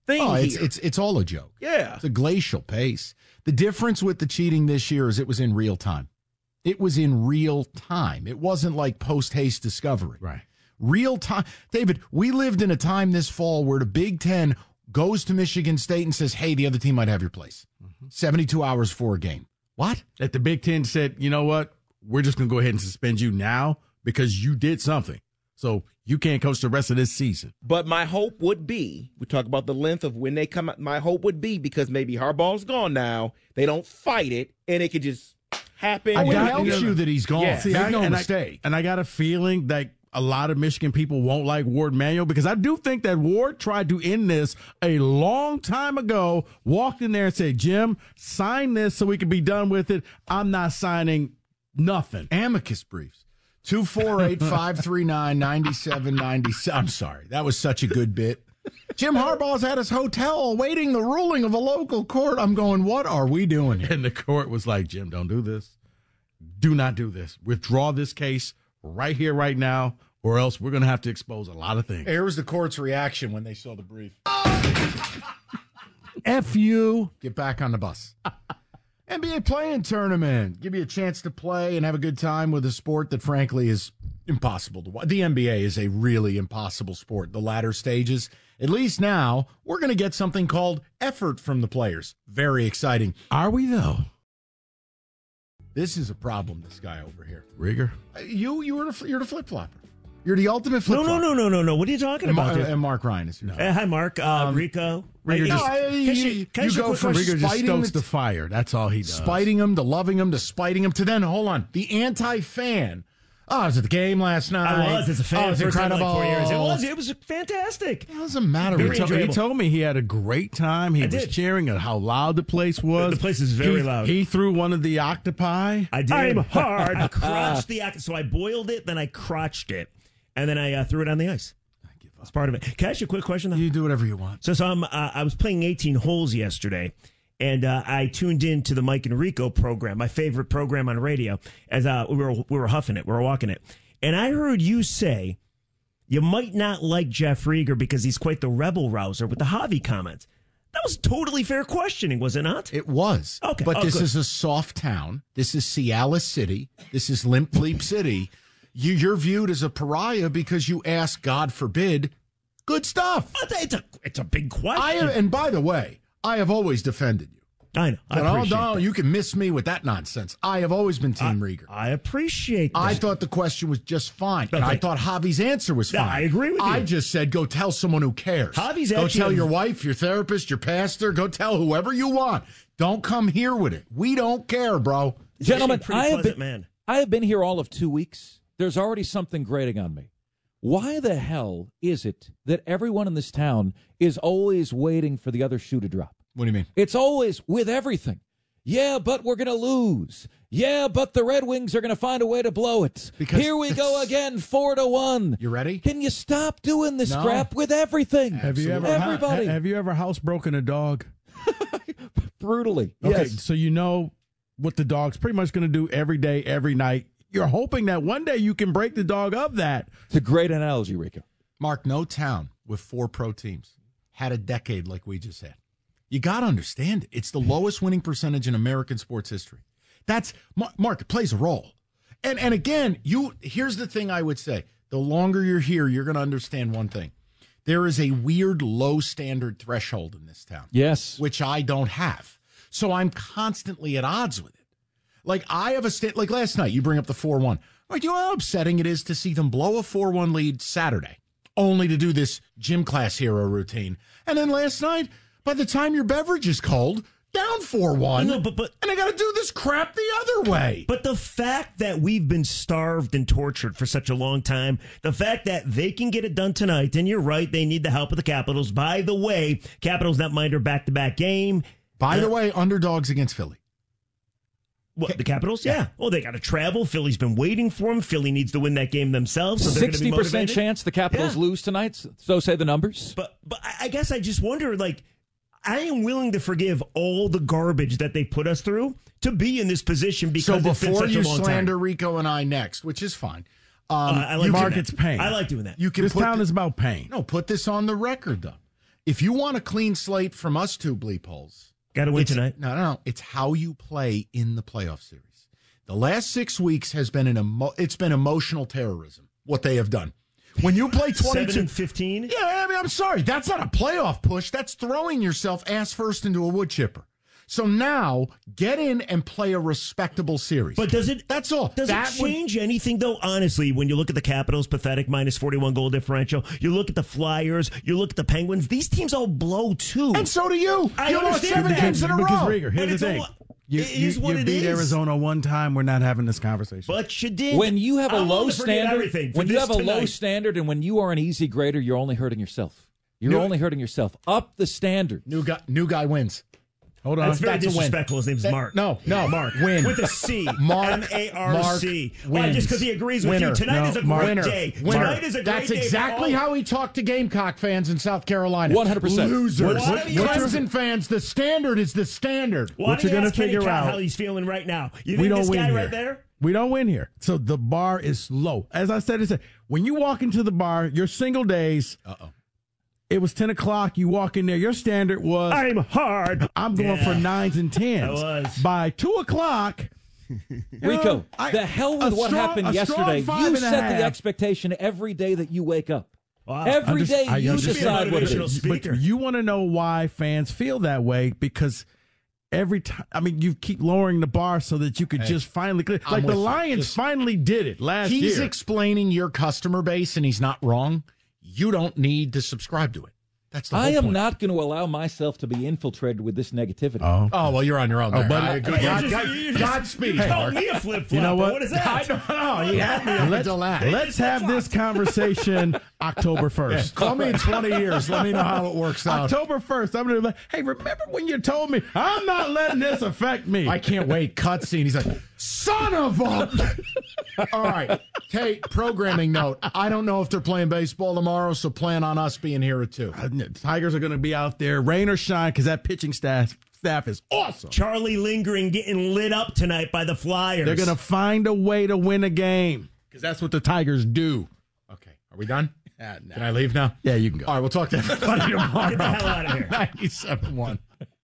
thing oh, it's, here. it's it's all a joke. Yeah. It's a glacial pace. The difference with the cheating this year is it was in real time. It was in real time. It wasn't like post-haste discovery. Right. Real time. David, we lived in a time this fall where the Big Ten goes to Michigan State and says, hey, the other team might have your place. Mm-hmm. seventy-two hours for a game. What? That the Big Ten said, you know what? We're just going to go ahead and suspend you now because you did something. So you can't coach the rest of this season. But my hope would be, we talk about the length of when they come out, my hope would be because maybe Harbaugh's gone now, they don't fight it, and it could just happen. Oh, it got, helps you, know, you that he's gone. Yeah. See, Make I, no and mistake. I, and I got a feeling that a lot of Michigan people won't like Ward Manuel because I do think that Ward tried to end this a long time ago, walked in there and said, Jim, sign this so we can be done with it. I'm not signing nothing. Amicus briefs. two four eight, five three nine, nine seven nine seven. I'm sorry. That was such a good bit. Jim Harbaugh's at his hotel awaiting the ruling of a local court. I'm going, what are we doing here? And the court was like, Jim, don't do this. Do not do this. Withdraw this case right here, right now, or else we're going to have to expose a lot of things. Here was the court's reaction when they saw the brief. F you. Get back on the bus. N B A playing tournament. Give you a chance to play and have a good time with a sport that, frankly, is impossible to watch. The N B A is a really impossible sport. The latter stages, at least now, we're going to get something called effort from the players. Very exciting. Are we, though? This is a problem, this guy over here. Rieger? You, you were the, you're the flip-flopper. You're the ultimate flip-flopper. No, no, no, no, no, no. What are you talking and about? Mar- and Mark Ryan is here. Uh, hi, Mark. Uh, um, Rico. Rieger Hey, just, no, I- you, you- you, can I you ask you a go quick from question? Rieger just spiting stokes the, the fire. That's all he does. Spiting him to loving him to spiting him to then, hold on, the anti-fan. Oh, I was at the game last night. I was as a fan. Oh, it was first time in incredible. like four years. It was. It was fantastic. It doesn't matter. Very He told, he enjoyable. told me he had a great time. He I was did. cheering at how loud the place was. The place is very He- loud. He threw one of the octopi. I did. I'm hard. I crotched the so I boiled it, then I crotched it, and then I uh, threw it on the ice. That's part of it. Can I ask you a quick question, though? You do whatever you want. So, so I'm, uh, I was playing eighteen holes yesterday, and uh, I tuned in to the Mike and Rico program, my favorite program on radio, as uh, we were we were huffing it, we were walking it. And I heard you say you might not like Jeff Rieger because he's quite the rebel rouser with the Javi comments. That was totally fair questioning, was it not? It was. Okay. But Oh, this good. is a soft town. This is Cialis City. This is Limp Leap City. You, you're viewed as a pariah because you ask, God forbid, good stuff. It's a, it's a big question. I have, and by the way, I have always defended you. I know. I But, oh, appreciate no, that. you can miss me with that nonsense. I have always been Team I, Rieger. I appreciate that. I thought the question was just fine. No, and I thank- thought Javi's answer was Yeah, fine. I agree with you. I just said, go tell someone who cares. Javi's Go actually tell a- your wife, your therapist, your pastor. Go tell whoever you want. Don't come here with it. We don't care, bro. He's Gentlemen, actually a pretty I have pleasant been, man. I have been here all of two weeks. There's already something grating on me. Why the hell is it that everyone in this town is always waiting for the other shoe to drop? What do you mean? It's always with everything. Yeah, but we're going to lose. Yeah, but the Red Wings are going to find a way to blow it. Because Here we go again, four to one. You ready? Can you stop doing this No. crap with everything? Have you ever Everybody. ha- have you ever housebroken a dog? Brutally. Okay, Yes. so you know what the dog's pretty much going to do every day, every night. You're hoping that one day you can break the dog of that. It's a great analogy, Rico. Mark, no town with four pro teams had a decade like we just had. You got to understand it. It's the lowest winning percentage in American sports history. That's Mark, it plays a role. And and again, you here's the thing I would say. The longer you're here, you're going to understand one thing. There is a weird low standard threshold in this town. Yes. Which I don't have. So I'm constantly at odds with it. Like I have a sta- like last night, you bring up the four one. Right, you know how upsetting it is to see them blow a four one lead Saturday, only to do this gym class hero routine. And then last night, by the time your beverage is cold, down four one. No, but, but, and I got to do this crap the other way. But the fact that we've been starved and tortured for such a long time, the fact that they can get it done tonight, and you're right, they need the help of the Capitals. By the way, Capitals not mind their back-to-back game. By Uh, the way, underdogs against Philly. What, the Capitals? Yeah. Oh, they got to travel. Philly's been waiting for them. Philly needs to win that game themselves. So they're going to be sixty percent motivated. chance the Capitals Yeah. lose tonight. So say the numbers. But but I I guess I just wonder, like, I am willing to forgive all the garbage that they put us through to be in this position because So it's been before such you a long slander time. Rico and I next, which is fine. Um, Uh, I like you doing can- that. It's pain. I like doing that. You can This put town the- is about pain. No, put this on the record, though. If you want a clean slate from us two bleep holes, got to win it's- tonight. No, no, no. It's how you play in the playoff series. The last six weeks has been an emo- it's been emotional terrorism, what they have done. When you play twenty-two seven and fifteen? Yeah, I mean, I'm sorry. That's not a playoff push. That's throwing yourself ass first into a wood chipper. So now, get in and play a respectable series. But does it? That's all. Does that it change anything, though? Honestly, when you look at the Capitals' pathetic minus forty-one goal differential, you look at the Flyers, you look at the Penguins. These teams all blow too. And so do you. I You lost understand seven that. games in a Because, row. Rieger, But here's it's the a thing. lo- You, it you, is what you it beat is. Arizona one time. We're not having this conversation. But you did. When you have a I'm low willing to forget standard, everything for when you this have a low tonight. standard, and when you are an easy grader, you're only hurting yourself. You're New- only hurting yourself. Up the standard. New guy, new guy wins. Hold on. That's very That's a win. disrespectful. His name's That- Mark. no, no. Mark. Win. With a C. Mark. M A R C. Mark Why? wins. Just because he agrees with Winner. you. Tonight No, is a Mark. great Winner. day. Winner. Tonight is a great That's day. for exactly all- how he talked to Gamecock fans in South Carolina. one hundred percent. Losers. What- what- Clemson fans, the standard is the standard. Why What don't you're you gonna ask Kenny figure Cobb out- how he's feeling right now? You we think don't this win guy here. right there? We don't win here. So the bar is low. As I said, it's a, when you walk into the bar, your single days. Uh-oh. It was ten o'clock. You walk in there. Your standard was I'm hard. I'm going Yeah. for nines and tens. I was. By two o'clock. Rico, know, I- the hell a with what strong- happened a strong yesterday. five You and a set the half. expectation every day that you wake up. Wow. Every Under- day I you understand. decide what it Motivational is. speaker. But you want to know why fans feel that way because every time, I mean, you keep lowering the bar so that you could Hey, just finally clear. I'm Like the with you. Lions Just- finally did it last He's year. explaining your customer base, and he's not wrong. You don't need to subscribe to it. That's the whole I am point. not going to allow myself to be infiltrated with this negativity. oh. Oh, well, you're on your own. Oh, there. buddy. Uh, good You God, just- God, you just- Godspeed, You called Mark. me a flip flop. You know what? What is that? I don't know. He had me up Let's, until that. let's have this conversation October first. Call me in twenty years. Let me know how it works out. October first. I'm going to be like, hey, remember when you told me I'm not letting this affect me? I can't wait. Cutscene. He's like, son of a. All right. Hey, programming note. I don't know if they're playing baseball tomorrow, so plan on us being here at two. Uh, Tigers are going to be out there, rain or shine, because that pitching staff staff is awesome. Charlie lingering, getting lit up tonight by the Flyers. They're going to find a way to win a game because that's what the Tigers do. Okay. Are we done? Uh, no. Can I leave now? Yeah, you can go. All right. We'll talk to everybody tomorrow. Get the hell out of here. ninety-seven one.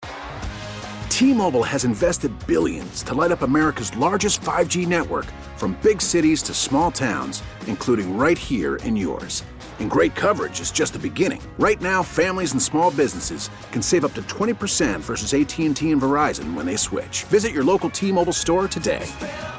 T-Mobile has invested billions to light up America's largest five G network, from big cities to small towns, including right here in yours. And great coverage is just the beginning. Right now, families and small businesses can save up to twenty percent versus A T and T and Verizon when they switch. Visit your local T-Mobile store today.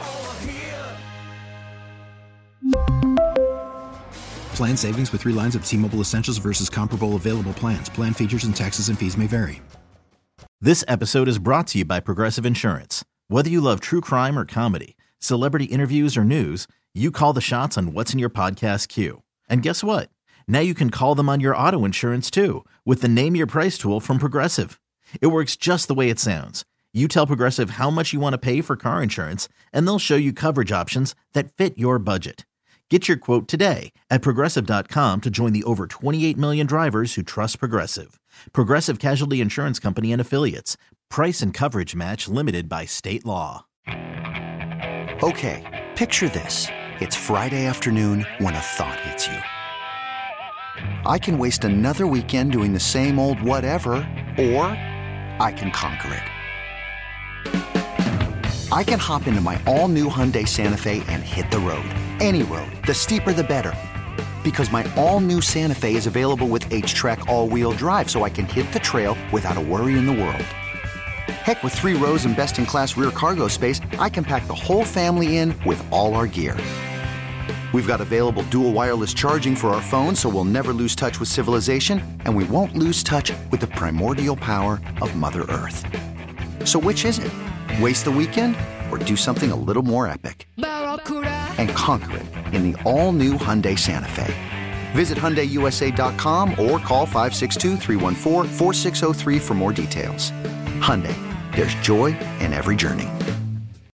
Plan savings with three lines of T-Mobile Essentials versus comparable available plans. Plan features and taxes and fees may vary. This episode is brought to you by Progressive Insurance. Whether you love true crime or comedy, celebrity interviews or news, you call the shots on what's in your podcast queue. And guess what? Now you can call them on your auto insurance too with the Name Your Price tool from Progressive. It works just the way it sounds. You tell Progressive how much you want to pay for car insurance, and they'll show you coverage options that fit your budget. Get your quote today at Progressive dot com to join the over twenty-eight million drivers who trust Progressive. Progressive Casualty Insurance Company and Affiliates. Price and coverage match limited by state law. Okay, picture this. It's Friday afternoon when a thought hits you. I can waste another weekend doing the same old whatever, or I can conquer it. I can hop into my all-new Hyundai Santa Fe and hit the road. Any road. The steeper, the better. Because my all-new Santa Fe is available with H-Track all-wheel drive, so I can hit the trail without a worry in the world. Heck, with three rows and best-in-class rear cargo space, I can pack the whole family in with all our gear. We've got available dual wireless charging for our phones, so we'll never lose touch with civilization, and we won't lose touch with the primordial power of Mother Earth. So which is it? Waste the weekend or do something a little more epic? And conquer it in the all-new Hyundai Santa Fe. Visit Hyundai U S A dot com or call five six two, three one four, four six zero three for more details. Hyundai, there's joy in every journey.